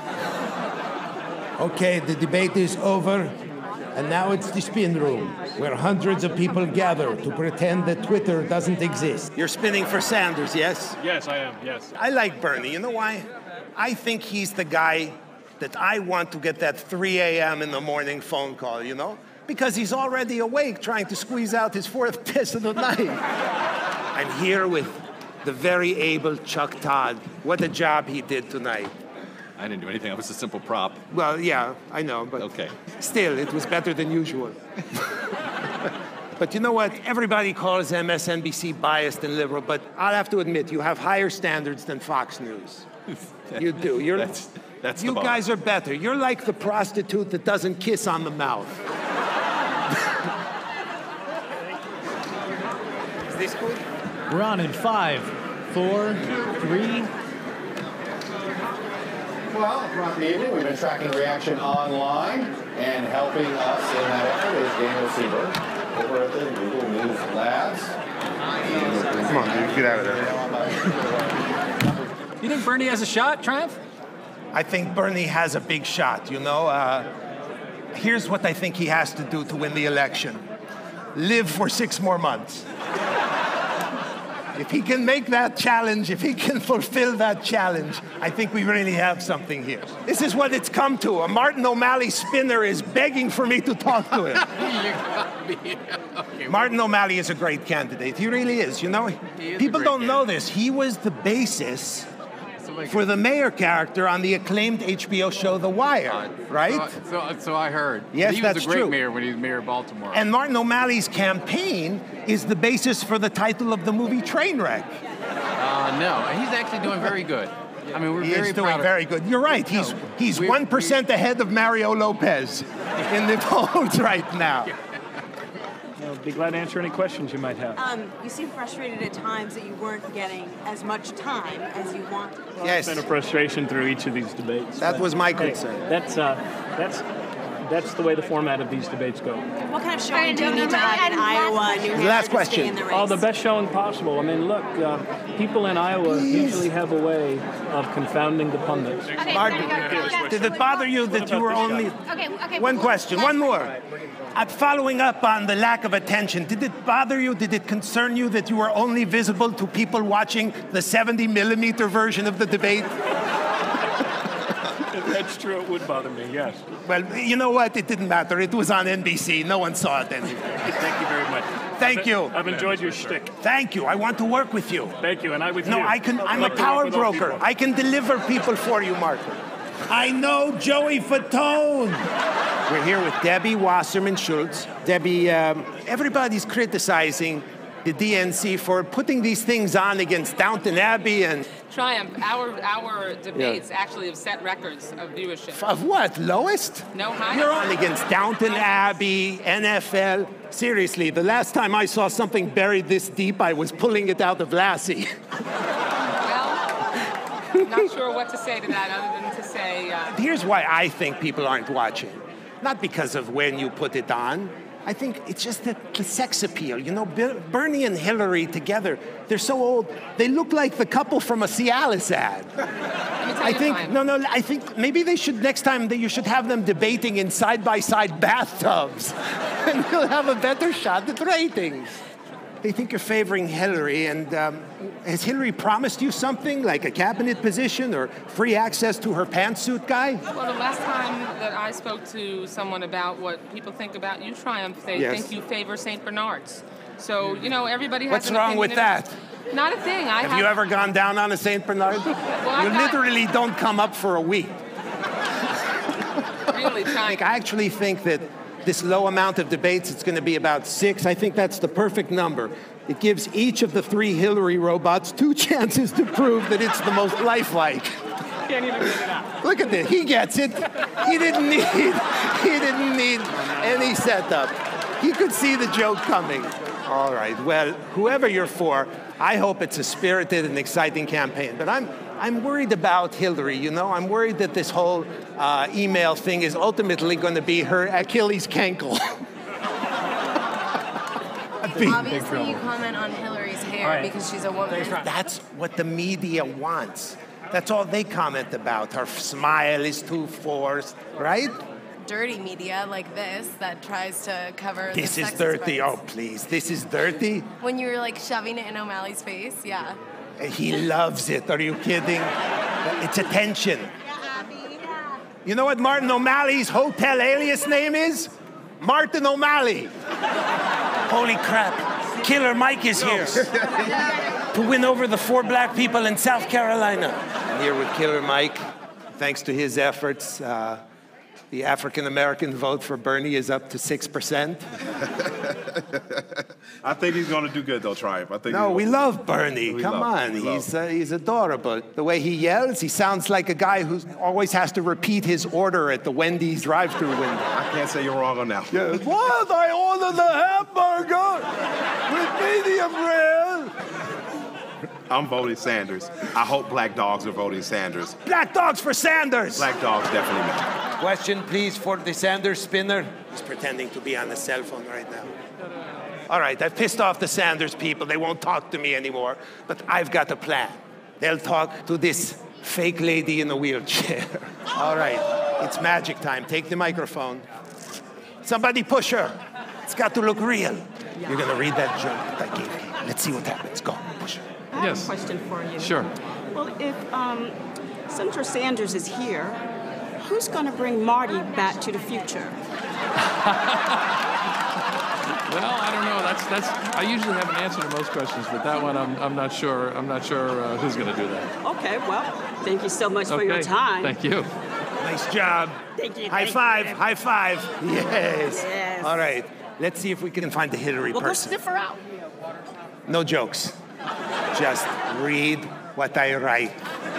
Okay, the debate is over, and now it's the spin room, where hundreds of people gather to pretend that Twitter doesn't exist. You're spinning for Sanders, yes? Yes, I am, yes. I like Bernie. You know why? I think he's the guy that I want to get that 3 a.m. in the morning phone call, you know? Because he's already awake trying to squeeze out his fourth piss of the night. I'm here with the very able Chuck Todd. What a job he did tonight. I didn't do anything. I was a simple prop. Well, yeah, I know, but okay. Still, it was better than usual. But you know what? Everybody calls MSNBC biased and liberal, but I'll have to admit, you have higher standards than Fox News. You do. That's you guys are better. You're like the prostitute that doesn't kiss on the mouth. Is this good? We're on in 5, 4, 3. Well, throughout the evening, we've been tracking reaction online, and helping us in that effort is Daniel Seaberg over at the Google News Labs. Come on, dude, get out of there. You think Bernie has a shot, Triumph? I think Bernie has a big shot, you know. Here's what I think he has to do to win the election. Live for 6 more months. If he can make that challenge, if he can fulfill that challenge, I think we really have something here. This is what it's come to. A Martin O'Malley spinner is begging for me to talk to him. Martin O'Malley is a great candidate. He really is. You know, people don't know this. He was the basis for the mayor character on the acclaimed HBO show The Wire, right? So I heard. Yes, he that's was a great true. mayor when he was mayor of Baltimore. And Martin O'Malley's campaign is the basis for the title of the movie Trainwreck. No, he's actually doing very good. I mean, we're He very is doing proud of- very good. You're right. He's 1% ahead of Mario Lopez in the polls right now. I'll be glad to answer any questions you might have. You seem frustrated at times that you weren't getting as much time as you wanted. Yes. It's been a frustration through each of these debates. That but, was my hey, concern. That's the way the format of these debates go. What kind of showing do you need to have in Iowa, New Hampshire Last to question. stay in the race? Oh, the best showing possible. I mean, look, people in Iowa usually have a way of confounding the pundits. Martin, did it bother you that you were only... One question, one more. Following up on the lack of attention, did it bother you, did it concern you that you were only visible to people watching the 70-millimeter version of the debate? If that's true, it would bother me, yes. Well, you know what? It didn't matter. It was on NBC. No one saw it anyway. Thank you very much. Thank you. I've enjoyed your shtick. Thank you. I want to work with you. Thank you, and I with you. No, I'm a Look power for those broker. people. I can deliver people for you, Martin. I know Joey Fatone. We're here with Debbie Wasserman Schultz. Debbie, everybody's criticizing the DNC for putting these things on against Downton Abbey and... Triumph. Our debates actually have set records of viewership. Of what? Lowest? No, higher. You're on against Downton Abbey, NFL. Seriously, the last time I saw something buried this deep, I was pulling it out of Lassie. Not sure what to say to that other than to say... Here's why I think people aren't watching. Not because of when you put it on. I think it's just the sex appeal. You know, Bernie and Hillary together, they're so old. They look like the couple from a Cialis ad. I think maybe they should, next time, that you should have them debating in side-by-side bathtubs. And you'll have a better shot at ratings. They think you're favoring Hillary, and has Hillary promised you something, like a cabinet position or free access to her pantsuit guy? Well, the last time that I spoke to someone about what people think about you, Triumph, they think you favor St. Bernards. So, you know, everybody has What's an wrong with opinion. that? Not a thing. Have you ever gone down on a St. Bernard? You literally don't come up for a week. Really trying. I actually think that this low amount of debates, it's going to be about 6. I think that's the perfect number. It gives each of the 3 Hillary robots 2 chances to prove that it's the most lifelike. Can't even get it out. Look at this. He gets it. He didn't need any setup. He could see the joke coming. All right. Well, whoever you're for, I hope it's a spirited and exciting campaign. But I'm worried about Hillary, you know. I'm worried that this whole email thing is ultimately going to be her Achilles cankle. Obviously, you comment on Hillary's hair because she's a woman. That's what the media wants. That's all they comment about. Her smile is too forced, right? Dirty media like this that tries to cover This the is sexist dirty. parts. Oh, please. This is dirty? When you were like shoving it in O'Malley's face, yeah. He loves it. Are you kidding? It's attention. You know what Martin O'Malley's hotel alias name is? Martin O'Malley. Holy crap. Killer Mike is here to win over the 4 black people in South Carolina. I'm here with Killer Mike. Thanks to his efforts, the African-American vote for Bernie is up to 6%. I think he's going to do good, though, Triumph. No, we love Bernie. Come on, he's adorable. The way he yells, he sounds like a guy who always has to repeat his order at the Wendy's drive-thru window. I can't say you're wrong on that. Yeah. What? I ordered the hamburger with medium rare. I'm voting Sanders. I hope black dogs are voting Sanders. Black dogs for Sanders. Black dogs definitely matter. Question, please, for the Sanders spinner. He's pretending to be on the cell phone right now. All right, I've pissed off the Sanders people. They won't talk to me anymore. But I've got a plan. They'll talk to this fake lady in a wheelchair. All right, it's magic time. Take the microphone. Somebody push her. It's got to look real. You're going to read that joke that I gave you. Let's see what happens. Go. Push. George. I have a question for you. Sure. Well, if Senator Sanders is here, who's going to bring Marty back to the future? Well, I don't know. That's. I usually have an answer to most questions, but that one I'm not sure. I'm not sure who's going to do that. Okay, well, thank you so much for your time. Thank you. Nice job. Thank you. High five. You. High five. Yes. Yes. All right. Let's see if we can find the Hillary We'll go person. sniff her out. No jokes. Just read what I write.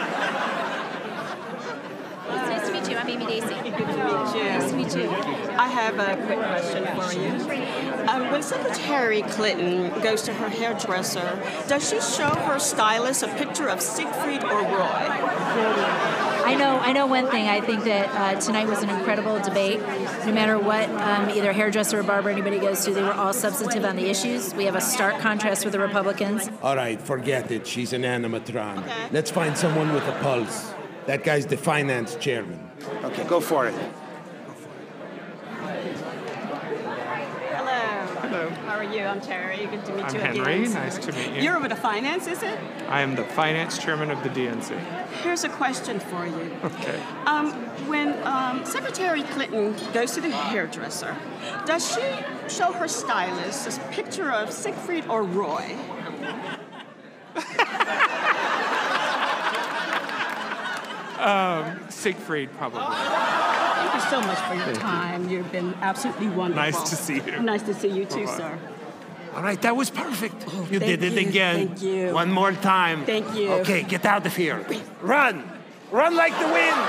It's nice to meet you. I'm Amy Daisy. Good to meet you. Nice to meet you. I have a quick question for you. When Secretary Clinton goes to her hairdresser, does she show her stylist a picture of Siegfried or Roy? I know one thing. I think that tonight was an incredible debate. No matter what either hairdresser or barber anybody goes to, they were all substantive on the issues. We have a stark contrast with the Republicans. All right, forget it. She's an animatron. Okay. Let's find someone with a pulse. That guy's the finance chairman. Okay, go for it. Hello. How are you? I'm Terry. Good to meet I'm you Henry. again. Nice to meet you. You're with the finance, is it? I am the finance chairman of the DNC. Here's a question for you. Okay. When Secretary Clinton goes to the hairdresser, does she show her stylist a picture of Siegfried or Roy? Siegfried, probably. Thank you so much for your time. You've been absolutely wonderful. Nice to see you. Nice to see you too, Bye-bye. sir. All right, that was perfect. You thank did it you, again. thank you. One more time. Thank you. Okay, get out of here. Run. Run like the wind.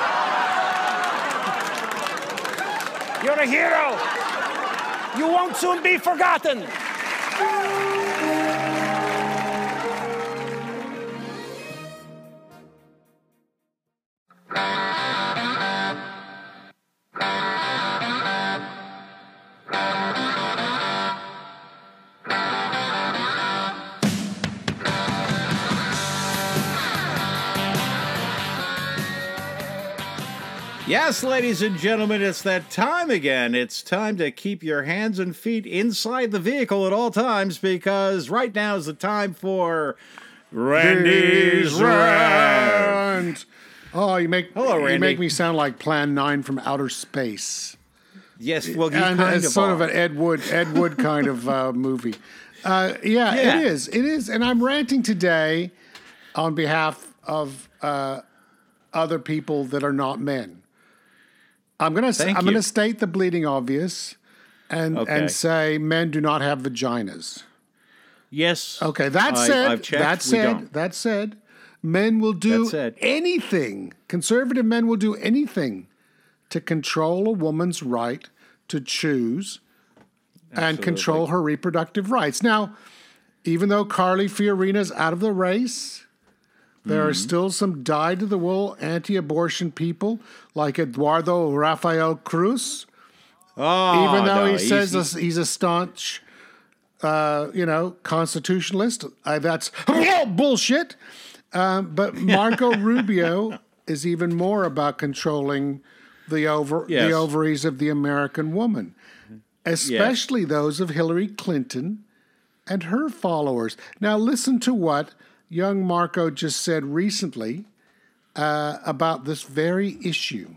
You're a hero. You won't soon be forgotten. Yes, ladies and gentlemen, it's that time again. It's time to keep your hands and feet inside the vehicle at all times, because right now is the time for Randy's Rant. Oh, you make Randy. You make me sound like Plan 9 from outer space. Yes, well, you and kind it's of sort are. of an Ed Wood kind of movie. Yeah, it is, and I'm ranting today on behalf of other people that are not men. I'm gonna state the bleeding obvious, and say men do not have vaginas. Yes. Okay. That said, men will do anything. Conservative men will do anything to control a woman's right to choose and control her reproductive rights. Now, even though Carly Fiorina's out of the race, there are still some dyed-to-the-wool anti-abortion people like Eduardo Rafael Cruz. Even though he says he's a staunch, constitutionalist. That's bullshit. But Marco Rubio is even more about controlling the ovaries of the American woman, especially those of Hillary Clinton and her followers. Now, listen to what young Marco just said recently about this very issue.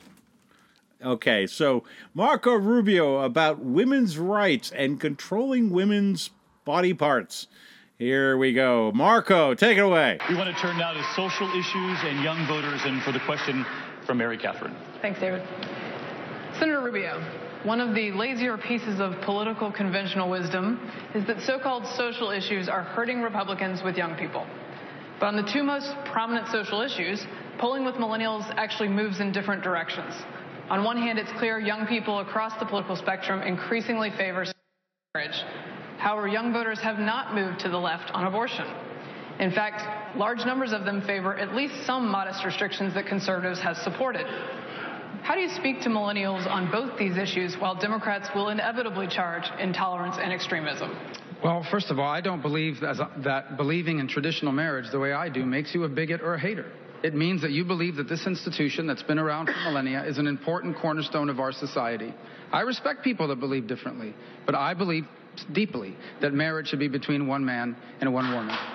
Okay, so Marco Rubio about women's rights and controlling women's body parts. Here we go. Marco, take it away. We want to turn now to social issues and young voters, and for the question from Mary Catherine. Thanks, David. Senator Rubio, one of the lazier pieces of political conventional wisdom is that so-called social issues are hurting Republicans with young people. But on the two most prominent social issues, polling with millennials actually moves in different directions. On one hand, it's clear young people across the political spectrum increasingly favor marriage. However, young voters have not moved to the left on abortion. In fact, large numbers of them favor at least some modest restrictions that conservatives have supported. How do you speak to millennials on both these issues while Democrats will inevitably charge intolerance and extremism? Well, first of all, I don't believe that believing in traditional marriage the way I do makes you a bigot or a hater. It means that you believe that this institution that's been around for millennia is an important cornerstone of our society. I respect people that believe differently, but I believe deeply that marriage should be between one man and one woman.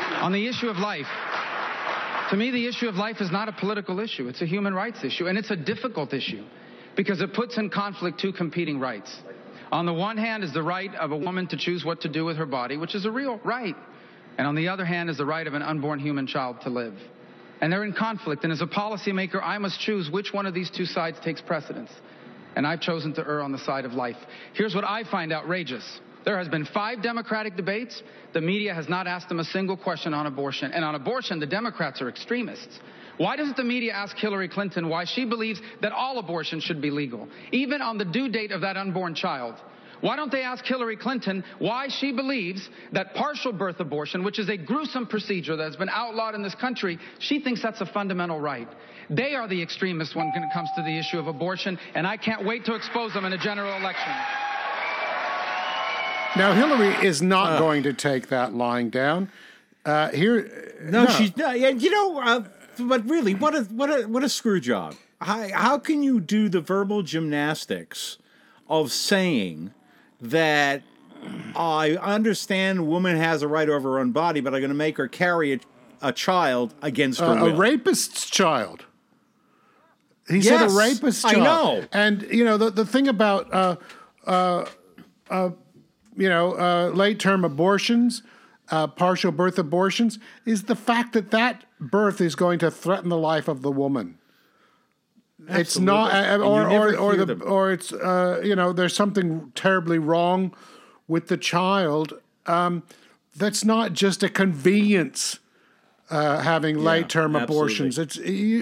On the issue of life, to me, the issue of life is not a political issue. It's a human rights issue, and it's a difficult issue because it puts in conflict two competing rights. On the one hand is the right of a woman to choose what to do with her body, which is a real right. And on the other hand is the right of an unborn human child to live. And they're in conflict, and as a policymaker, I must choose which one of these two sides takes precedence. And I've chosen to err on the side of life. Here's what I find outrageous. There has been 5 Democratic debates. The media has not asked them a single question on abortion. And on abortion, the Democrats are extremists. Why doesn't the media ask Hillary Clinton why she believes that all abortion should be legal, even on the due date of that unborn child? Why don't they ask Hillary Clinton why she believes that partial birth abortion, which is a gruesome procedure that has been outlawed in this country, she thinks that's a fundamental right? They are the extremists when it comes to the issue of abortion, and I can't wait to expose them in a general election. Now, Hillary is not going to take that lying down. No, she's not. And but really, what a screw job. How can you do the verbal gymnastics of saying that I understand a woman has a right over her own body, but I'm going to make her carry a child against her will? A rapist's child. He said a rapist's child. I know. And, the thing about late-term abortions, partial birth abortions, is the fact that birth is going to threaten the life of the woman. Absolutely. It's not, there's something terribly wrong with the child. That's not just a convenience. Having late-term abortions, it's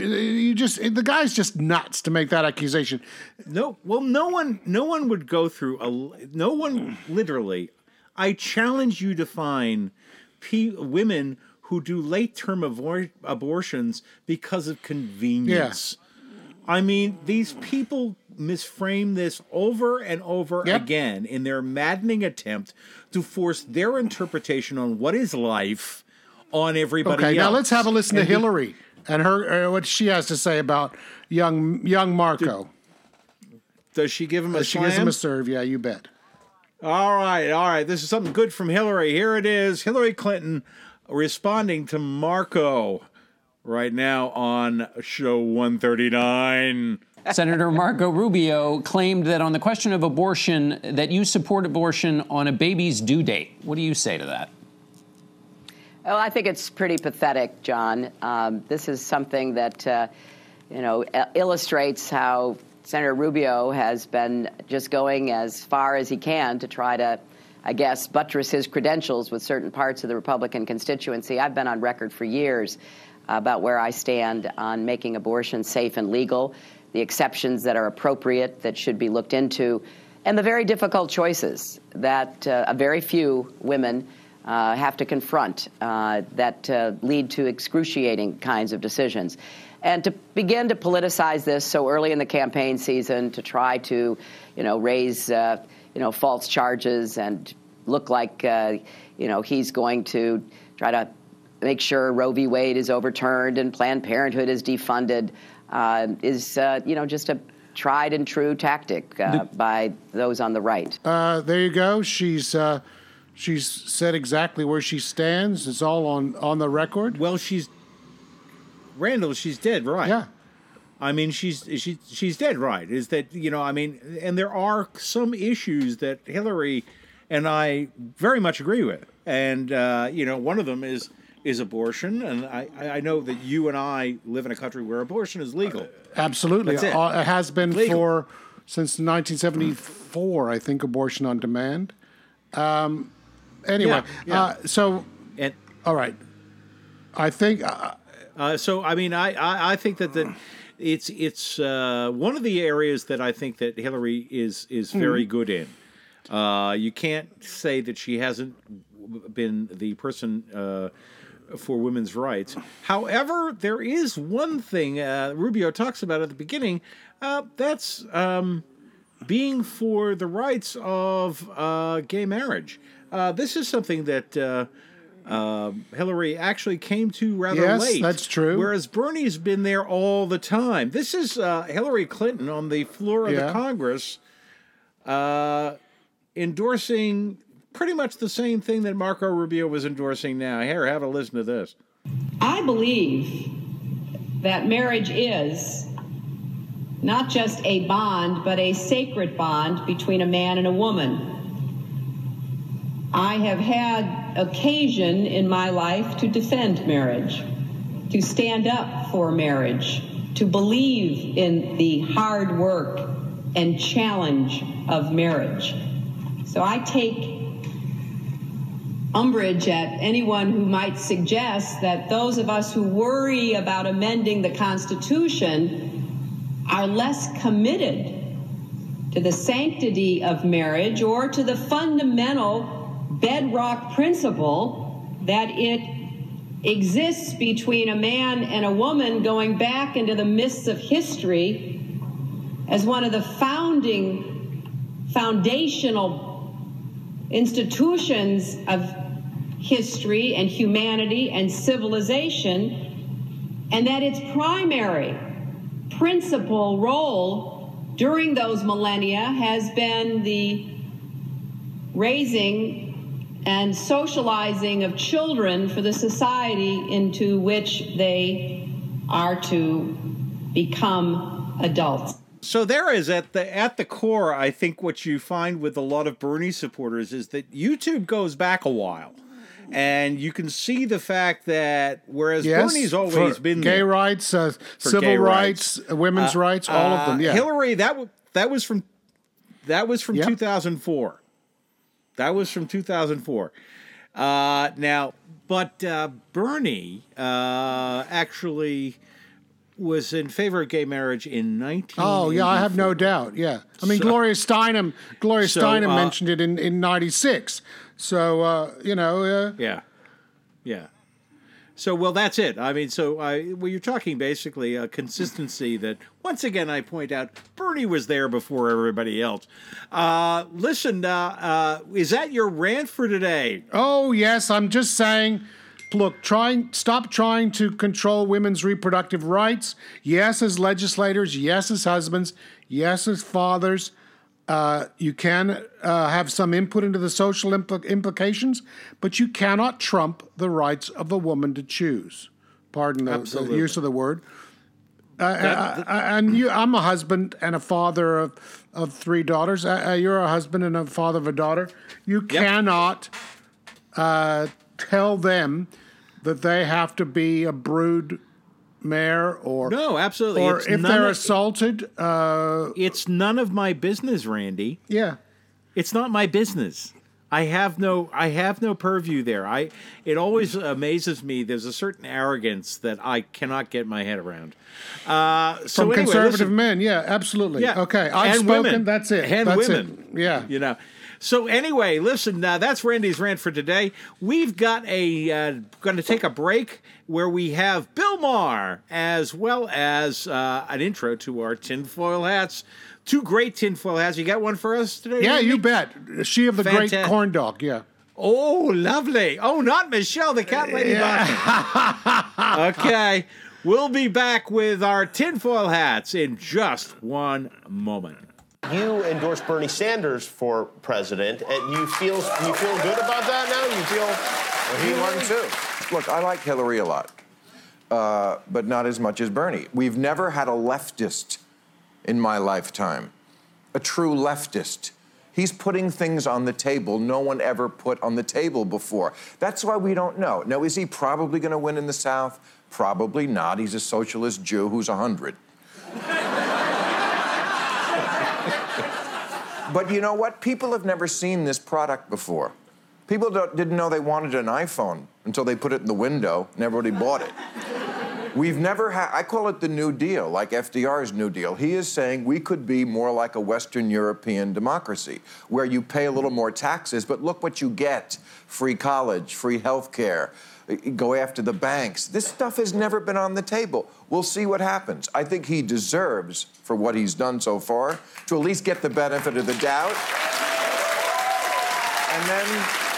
the guy's just nuts to make that accusation. No one would go through no one literally. I challenge you to find women who do late-term abortions because of convenience. Yeah. I mean, these people misframe this over and over again in their maddening attempt to force their interpretation on what is life on everybody else. Okay, now let's have a listen to Hillary and her what she has to say about young Marco. Does she give him a She gives him a serve, yeah, you bet. All right. This is something good from Hillary. Here it is. Hillary Clinton responding to Marco right now on show 139. Senator Marco Rubio claimed that on the question of abortion, that you support abortion on a baby's due date. What do you say to that? Well, I think it's pretty pathetic, John. This is something that, illustrates how Senator Rubio has been just going as far as he can to try to, I guess, buttress his credentials with certain parts of the Republican constituency. I've been on record for years about where I stand on making abortion safe and legal, the exceptions that are appropriate that should be looked into, and the very difficult choices that a very few women have to confront that lead to excruciating kinds of decisions. And to begin to politicize this so early in the campaign season, to try to, raise, false charges and look like, he's going to try to make sure Roe v. Wade is overturned and Planned Parenthood is defunded, is, just a tried and true tactic by those on the right. There you go. She's said exactly where she stands. It's all on the record. Well, Randall, she's dead right. Yeah. I mean, she's dead right. Is that, and there are some issues that Hillary and I very much agree with. And, one of them is abortion. And I know that you and I live in a country where abortion is legal. Absolutely. That's it. It has been since 1974, I think, abortion on demand. Anyway, all right. I think. I think that it's one of the areas that I think that Hillary is very good in. You can't say that she hasn't been the person for women's rights. However, there is one thing Rubio talks about at the beginning. That's being for the rights of gay marriage. This is something that Hillary actually came to rather late. Yes, that's true. Whereas Bernie's been there all the time. This is Hillary Clinton on the floor of the Congress endorsing pretty much the same thing that Marco Rubio was endorsing now. Here, have a listen to this. I believe that marriage is not just a bond, but a sacred bond between a man and a woman. I have had occasion in my life to defend marriage, to stand up for marriage, to believe in the hard work and challenge of marriage. So I take umbrage at anyone who might suggest that those of us who worry about amending the Constitution are less committed to the sanctity of marriage or to the fundamental bedrock principle that it exists between a man and a woman going back into the mists of history as one of the foundational institutions of history and humanity and civilization, and that its primary principal role during those millennia has been the raising and socializing of children for the society into which they are to become adults. So there is at the core, I think what you find with a lot of Bernie supporters is that YouTube goes back a while. And you can see the fact that whereas Bernie's always been gay there, rights, civil gay rights, women's rights, all of them. Yeah. Hillary, that was from 2004. That was from 2004. Now, but Bernie actually was in favor of gay marriage in 1984. Oh, yeah, I have no doubt, yeah. I mean, Gloria Steinem mentioned it in 96. So, Yeah. So, well, that's it. I mean, you're talking basically a consistency that, once again, I point out, Bernie was there before everybody else. Listen, is that your rant for today? Oh, yes. I'm just saying, look, stop trying to control women's reproductive rights. Yes, as legislators. Yes, as husbands. Yes, as fathers. You can have some input into the social implications, but you cannot trump the rights of the woman to choose. Pardon the use of the word. I'm a husband and a father of 3 daughters. You're a husband and a father of a daughter. You cannot tell them that they have to be a brood mare or no, absolutely. Or if they're assaulted, it's none of my business, Randy. Yeah, it's not my business. I have no purview there. It always amazes me. There's a certain arrogance that I cannot get my head around. From conservative men, yeah, absolutely. Yeah. Okay, I've spoken. Women. That's it. And that's women. It. Yeah. So anyway, listen, that's Randy's rant for today. We've got going to take a break where we have Bill Maher as well as an intro to our tinfoil hats. 2 great tinfoil hats. You got one for us today? Yeah, Randy? you bet. She of the Great Corn Dog, yeah. Oh, lovely. Oh, not Michelle, the cat lady. Yeah. Okay. We'll be back with our tinfoil hats in just one moment. You endorsed Bernie Sanders for president, and you feel good about that now? You feel he won too. Look, I like Hillary a lot, but not as much as Bernie. We've never had a leftist in my lifetime, a true leftist. He's putting things on the table no one ever put on the table before. That's why we don't know. Now, is he probably going to win in the South? Probably not. He's a socialist Jew who's 100. But you know what? People have never seen this product before. People didn't know they wanted an iPhone until they put it in the window and everybody bought it. We've never had, I call it the New Deal, like FDR's New Deal. He is saying we could be more like a Western European democracy, where you pay a little more taxes, but look what you get. Free college, free health care, go after the banks. This stuff has never been on the table. We'll see what happens. I think he deserves, for what he's done so far, to at least get the benefit of the doubt. And then,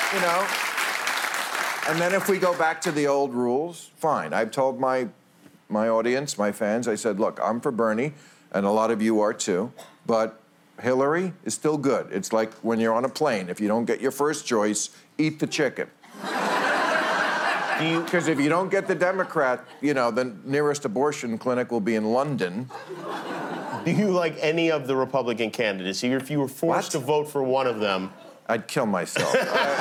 and then if we go back to the old rules, fine. I've told my audience, my fans, I said, look, I'm for Bernie, and a lot of you are too, but Hillary is still good. It's like when you're on a plane. If you don't get your first choice, eat the chicken. Because if you don't get the Democrat, the nearest abortion clinic will be in London. Do you like any of the Republican candidates? If you were forced to vote for one of them, I'd kill myself.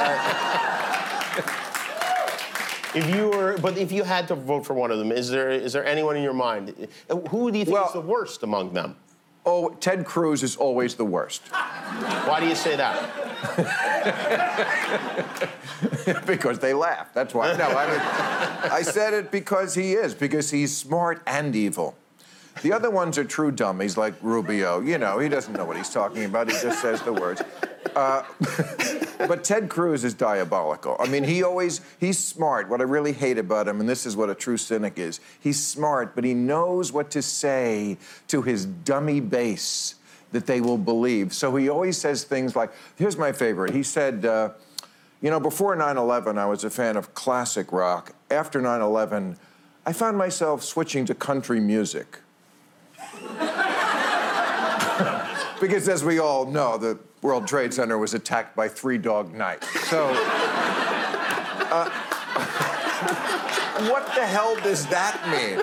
If you had to vote for one of them, is there anyone in your mind? Who do you think is the worst among them? Oh, Ted Cruz is always the worst. Why do you say that? Because they laugh. That's why. No, I said it because he is. Because he's smart and evil. The other ones are true dummies, like Rubio. He doesn't know what he's talking about. He just says the words. But Ted Cruz is diabolical. I mean, he's smart. What I really hate about him, and this is what a true cynic is, he's smart, but he knows what to say to his dummy base that they will believe. So he always says things like, here's my favorite. He said, before 9/11, I was a fan of classic rock. After 9/11, I found myself switching to country music. Because as we all know, the World Trade Center was attacked by 3 Dog Night. So, what the hell does that mean?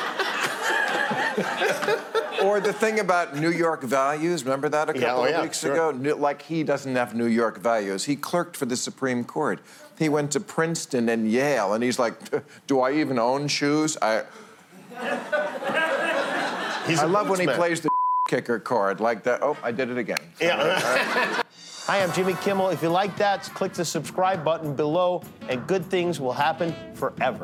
Or the thing about New York values, remember that a couple of weeks ago? Like he doesn't have New York values. He clerked for the Supreme Court. He went to Princeton and Yale, and he's like, do I even own shoes? I love when he plays the kicker card like that. Oh, I did it again. Yeah. Hi, I'm Jimmy Kimmel. If you like that, click the subscribe button below, and good things will happen forever.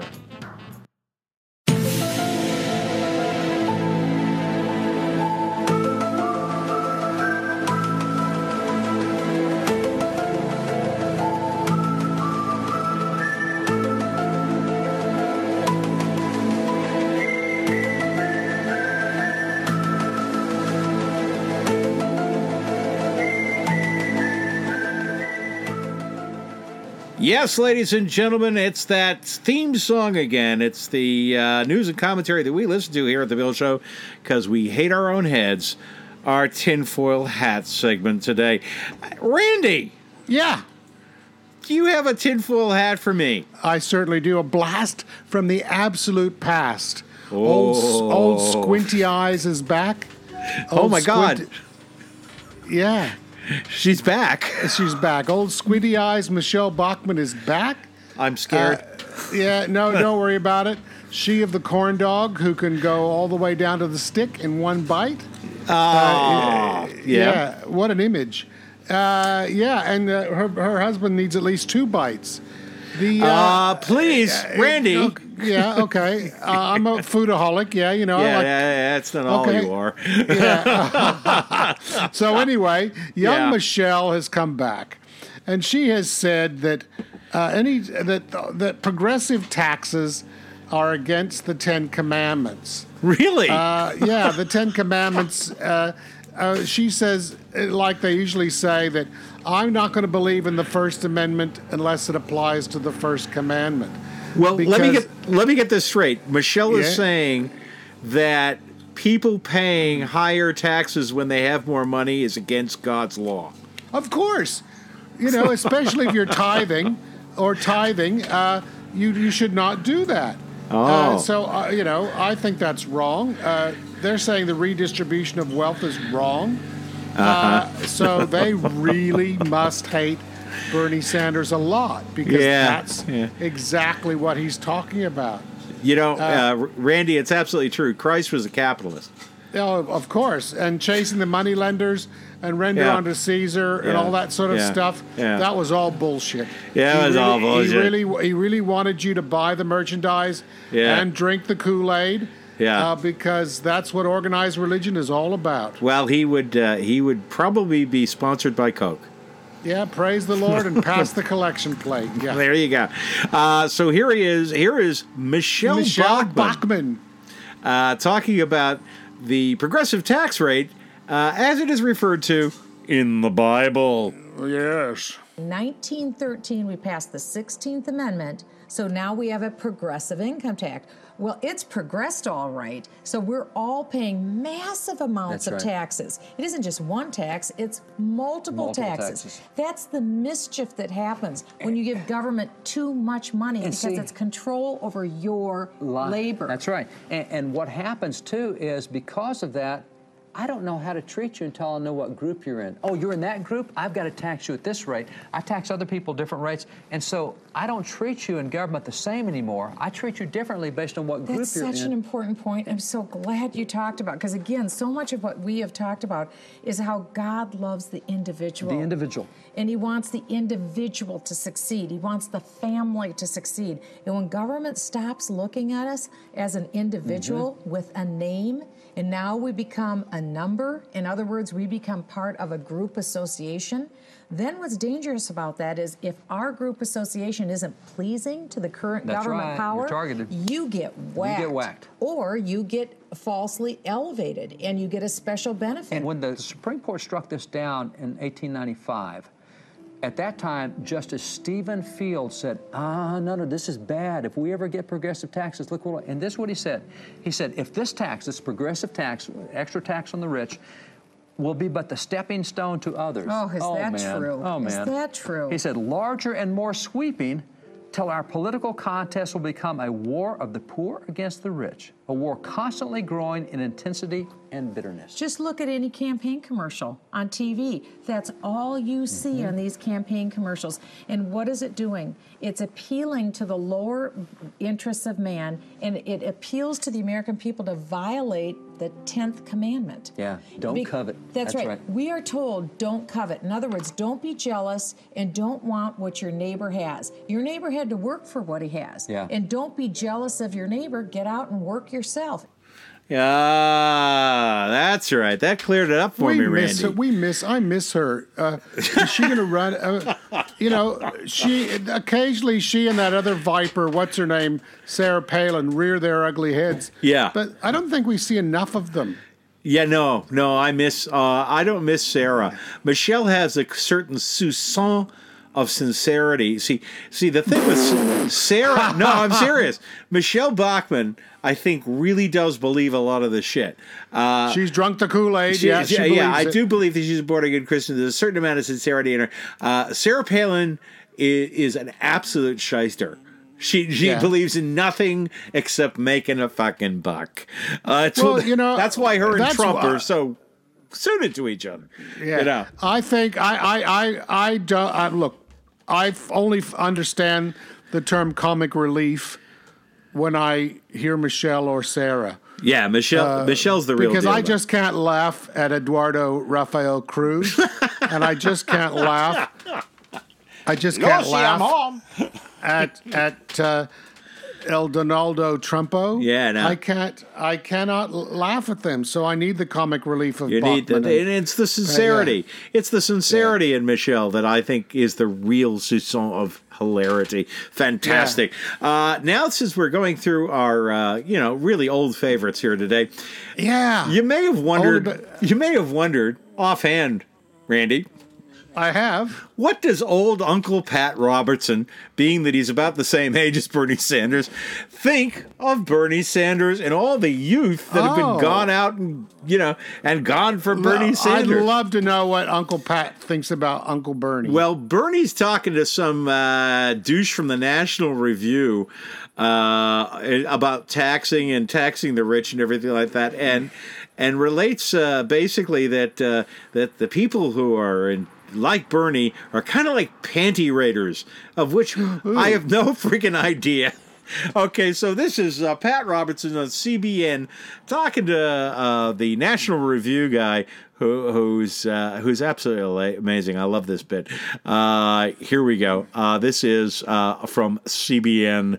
Yes, ladies and gentlemen, it's that theme song again. It's the news and commentary that we listen to here at The Bill Show because we hate our own heads. Our tinfoil hat segment today. Randy! Yeah? Do you have a tinfoil hat for me? I certainly do. A blast from the absolute past. Old Squinty Eyes is back. Oh, my God. Yeah. She's back. She's back. Old Squinty Eyes, Michelle Bachmann is back. I'm scared. No, don't worry about it. She of the corn dog who can go all the way down to the stick in one bite. Yeah. What an image. And her husband needs at least 2 bites. Please, Randy. Okay. I'm a foodaholic. That's not all you are. So anyway, young Michelle has come back, and she has said that that progressive taxes are against the 10 Commandments. Really? The 10 Commandments. She says, like they usually say, that I'm not going to believe in the First Amendment unless it applies to the First Commandment. Well, let me get this straight. Michelle is saying that people paying higher taxes when they have more money is against God's law. Of course. Especially if you're tithing, you should not do that. I think that's wrong. They're saying the redistribution of wealth is wrong. So they really must hate Bernie Sanders a lot because that's exactly what he's talking about. Randy, it's absolutely true. Christ was a capitalist. Of course. And chasing the money lenders and render unto Caesar and all that sort of stuff, that was all bullshit. Yeah, it was all bullshit. He really wanted you to buy the merchandise and drink the Kool-Aid. Because that's what organized religion is all about. Well, he would probably be sponsored by Coke. Yeah, praise the Lord and pass the collection plate. Yeah. There you go. So here he is. Here is Michelle Bachmann talking about the progressive tax rate as it is referred to in the Bible. Yes. In 1913, we passed the 16th Amendment, so now we have a progressive income tax. Well, it's progressed all right, so we're all paying massive amounts of taxes. It isn't just one tax, it's multiple taxes. That's the mischief that happens when you give government too much money because it's control over your labor. That's right. And what happens, too, is because of that, I don't know how to treat you until I know what group you're in. Oh, you're in that group? I've got to tax you at this rate. I tax other people different rates. And so I don't treat you in government the same anymore. I treat you differently based on what group you're in. That's such an important point. I'm so glad you talked about it. Because, again, so much of what we have talked about is how God loves the individual. The individual. And he wants the individual to succeed. He wants the family to succeed. And when government stops looking at us as an individual with a name, and now we become a number, in other words, we become part of a group association, then what's dangerous about that is if our group association isn't pleasing to the current government power, you're targeted. You get whacked. You get whacked. Or you get falsely elevated and you get a special benefit. And when the Supreme Court struck this down in 1895, at that time, Justice Stephen Fields said, no, this is bad. If we ever get progressive taxes, look what... And this is what he said. He said, if this tax, this progressive tax, extra tax on the rich, will be but the stepping stone to others. Oh, is that true? Oh, man. Is that true? He said, larger and more sweeping till our political contest will become a war of the poor against the rich, a war constantly growing in intensity and bitterness. Just look at any campaign commercial on TV. That's all you see on these campaign commercials. And what is it doing? It's appealing to the lower interests of man, and it appeals to the American people to violate the 10th commandment. Yeah, don't covet. That's right. We are told don't covet. In other words, don't be jealous and don't want what your neighbor has. Your neighbor had to work for what he has. Yeah. And don't be jealous of your neighbor. Get out and work yourself. Yeah, that's right. That cleared it up for me, Randy. I miss her. Is she going to run? Occasionally she and that other viper, what's her name, Sarah Palin, rear their ugly heads. Yeah. But I don't think we see enough of them. Yeah, no, I don't miss Sarah. Michelle has a certain soupçon of sincerity. See, the thing with Sarah, no, I'm serious. Michelle Bachmann, I think, really does believe a lot of the shit. She's drunk the Kool-Aid. She believes I it. do believe that she's a born-again Christian. There's a certain amount of sincerity in her. Sarah Palin is an absolute shyster. She believes in nothing except making a fucking buck. That's why her and Trump are so suited to each other. Yeah. I think I don't look. I only understand the term comic relief when I hear Michelle or Sarah. Yeah, Michelle's the real deal. Because I just can't laugh at Eduardo Rafael Cruz, and I just can't laugh. I just can't laugh at El Donaldo Trumpo. Yeah, no. I cannot laugh at them, so I need the comic relief of You need Bachmann and it's the sincerity. It's the sincerity in Michelle that I think is the real soupçon of hilarity. Fantastic. Now, since we're going through our really old favorites here today, you may have wondered offhand, Randy. I have. What does old Uncle Pat Robertson, being that he's about the same age as Bernie Sanders, think of Bernie Sanders and all the youth that have been gone out and gone for Bernie Sanders? I'd love to know what Uncle Pat thinks about Uncle Bernie. Well, Bernie's talking to some douche from the National Review about taxing the rich and everything like that, and relates basically that the people who are like Bernie are kind of like panty raiders, of which I have no freaking idea. Okay, so this is Pat Robertson on CBN talking to the National Review guy who's absolutely amazing. I love this bit. Here we go. This is from CBN.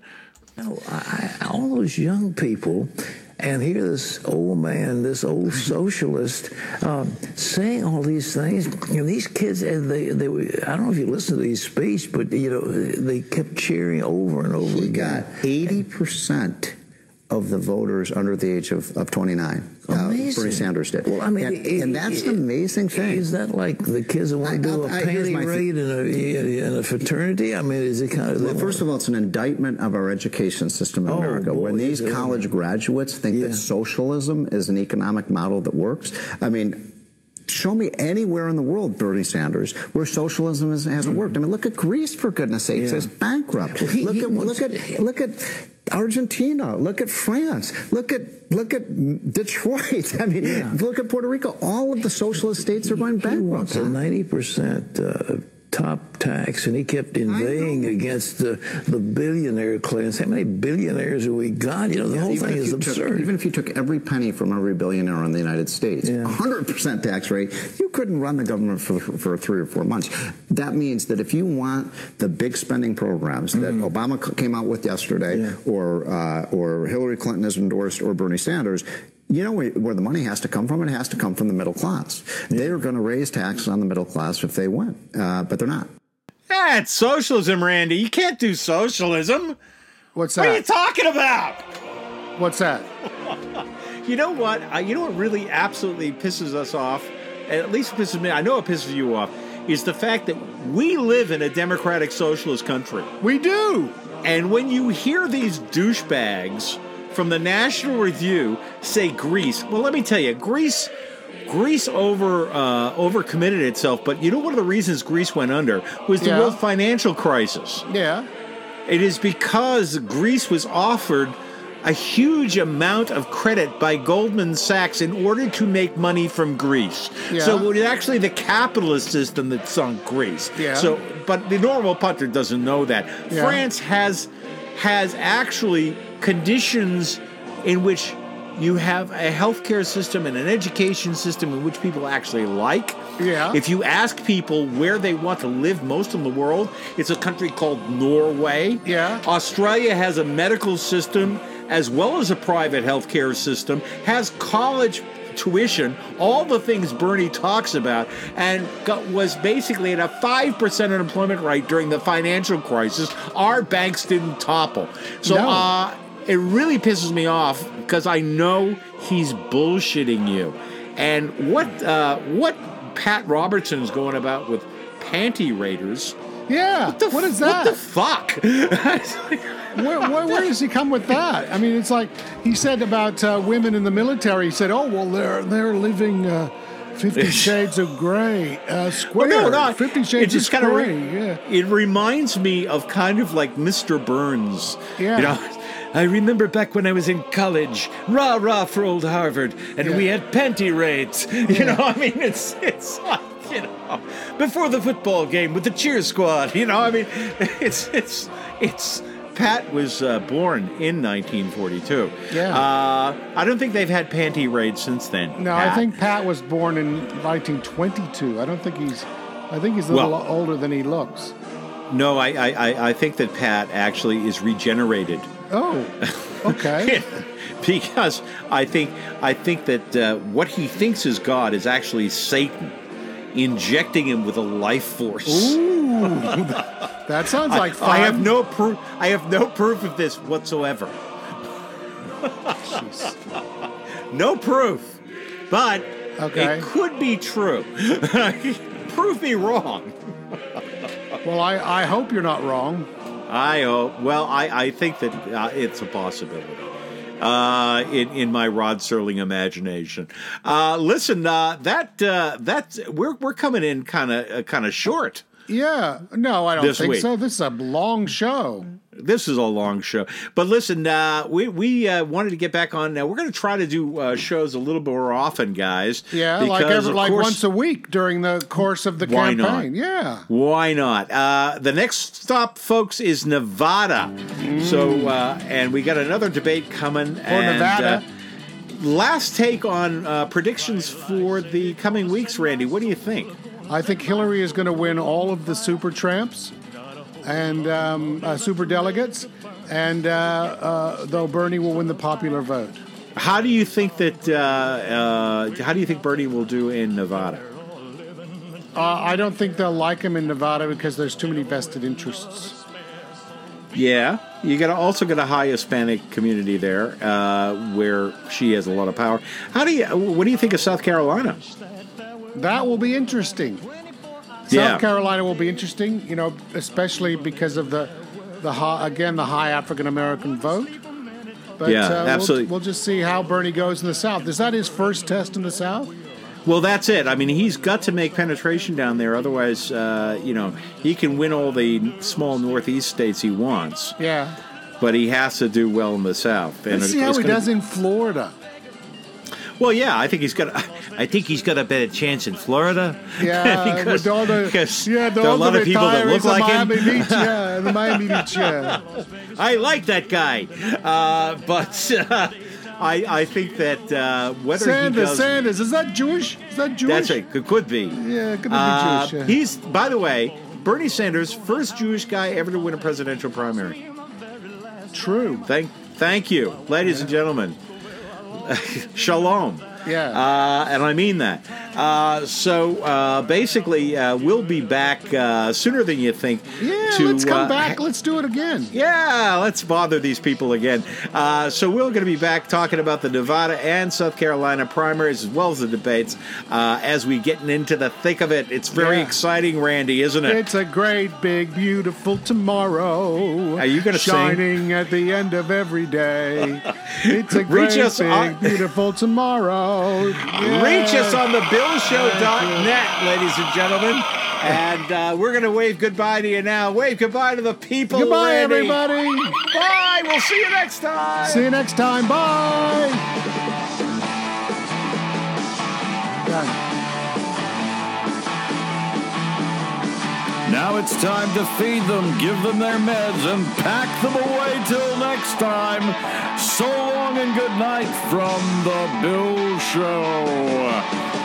All those young people, and hear this old man, this old socialist, saying all these things. And these kids, I don't know if you listen to these speeches, but they kept cheering over and over again. We got 80% of the voters under the age of 29. Bernie Sanders did. Well, I mean, and that's an amazing thing. Is that like the kids that want to do a panty raid in a fraternity? I mean, is it kind of... Well, first of all, it's an indictment of our education system in America. Boy, when these college graduates think that socialism is an economic model that works, I mean... Show me anywhere in the world, Bernie Sanders, where socialism hasn't worked. I mean, look at Greece, for goodness sakes. It's bankrupt. Look at Argentina. Look at France. Look at Detroit. I mean, look at Puerto Rico. All of the socialist states are going bankrupt. He wants a 90% top tax, and he kept inveighing against the billionaire class. How many billionaires have we got? You know, the whole thing is absurd. Even if you took every penny from every billionaire in the United States, 100% tax rate, you couldn't run the government for 3 or 4 months. That means that if you want the big spending programs that Obama came out with yesterday, or Hillary Clinton has endorsed, or Bernie Sanders, you know where the money has to come from? It has to come from the middle class. They are going to raise taxes on the middle class if they win, but they're not. That's socialism, Randy. You can't do socialism. What's that? What are you talking about? What's that? You know what? You know what really absolutely pisses us off? At least it pisses me. I know it pisses you off. Is the fact that we live in a democratic socialist country. We do. And when you hear these douchebags from the National Review say Greece, well, let me tell you, Greece overcommitted itself. But you know, one of the reasons Greece went under was the world financial crisis. Yeah. It is because Greece was offered a huge amount of credit by Goldman Sachs in order to make money from Greece. Yeah. So it was actually the capitalist system that sunk Greece. Yeah. So, but the normal punter doesn't know that. Yeah. France has actually conditions in which you have a healthcare system and an education system in which people actually like. Yeah. If you ask people where they want to live most in the world, it's a country called Norway. Yeah. Australia has a medical system as well as a private healthcare system, has college tuition, all the things Bernie talks about, and was basically at a 5% unemployment rate during the financial crisis. Our banks didn't topple. So it really pisses me off because I know he's bullshitting you. And what Pat Robertson is going about with panty raiders. Yeah. What is that? What the fuck? Where does he come with that? I mean, it's like he said about women in the military. He said, "Oh, well, they're living 50 Shades of Grey, Square." Well, no, 50 Shades of Grey. It reminds me of kind of like Mr. Burns. Yeah. You know, I remember back when I was in college, rah rah for old Harvard, and we had panty raids. You know, I mean, it's like, you know, before the football game with the cheer squad. You know, I mean, it's. Pat was born in 1942. Yeah. I don't think they've had panty raids since then. No, Pat. I think Pat was born in 1922. I think he's a little older than he looks. No, I think that Pat actually is regenerated. Oh, okay. Because I think that what he thinks is God is actually Satan injecting him with a life force. Ooh, that sounds like fun. I have no proof. I have no proof of this whatsoever. No proof, but it could be true. Prove me wrong. Well, I hope you're not wrong. I hope. Well, I think that it's a possibility. In my Rod Serling imagination. Listen, that's we're coming in kind of short. Yeah, no, I don't think week. so. This is a long show. This is a long show. But listen, we wanted to get back on. We're going to try to do shows a little more often, guys. Yeah, because, like course, once a week during the course of the campaign. Not? Yeah. Why not? The next stop, folks, is Nevada. So, and we got another debate coming. For Nevada. Last take on predictions for the coming weeks, Randy. What do you think? I think Hillary is going to win all of the super tramps and super delegates, and though Bernie will win the popular vote. How do you think that? How do you think Bernie will do in Nevada? I don't think they'll like him in Nevada because there's too many vested interests. Yeah, you also got a high Hispanic community there, where she has a lot of power. What do you think of South Carolina? That will be interesting. Yeah. South Carolina will be interesting, especially because of the high African American vote. But absolutely. We'll just see how Bernie goes in the South. Is that his first test in the South? Well, that's it. I mean, he's got to make penetration down there. Otherwise, he can win all the small Northeast states he wants. Yeah. But he has to do well in the South. Let's see how he does in Florida. Well, yeah, I think he's got a better chance in Florida. Yeah, because with all there are a lot of people that look like him. The Miami Beach, yeah. I like that guy, but I think that whether he does... Sanders, is that Jewish? That's right. It could be. Yeah, it could be Jewish. Yeah. He's, by the way, Bernie Sanders, first Jewish guy ever to win a presidential primary. True. Thank you, ladies and gentlemen. Shalom. Yeah. And I mean that. So basically, we'll be back sooner than you think. Yeah, let's come back. Let's do it again. Yeah, let's bother these people again. So we're going to be back talking about the Nevada and South Carolina primaries as well as the debates as we get into the thick of it. It's very exciting, Randy, isn't it? It's a great, big, beautiful tomorrow. Are you going to sing? Shining at the end of every day. It's a great, big, beautiful tomorrow. Yeah. Reach us on thebillshow.net, ladies and gentlemen. And we're going to wave goodbye to you now. Wave goodbye to the people. Goodbye, Randy. everybody. Bye. We'll see you next time. See you next time. Bye. Done. Now it's time to feed them, give them their meds, and pack them away till next time. So long and good night from The Bill Show.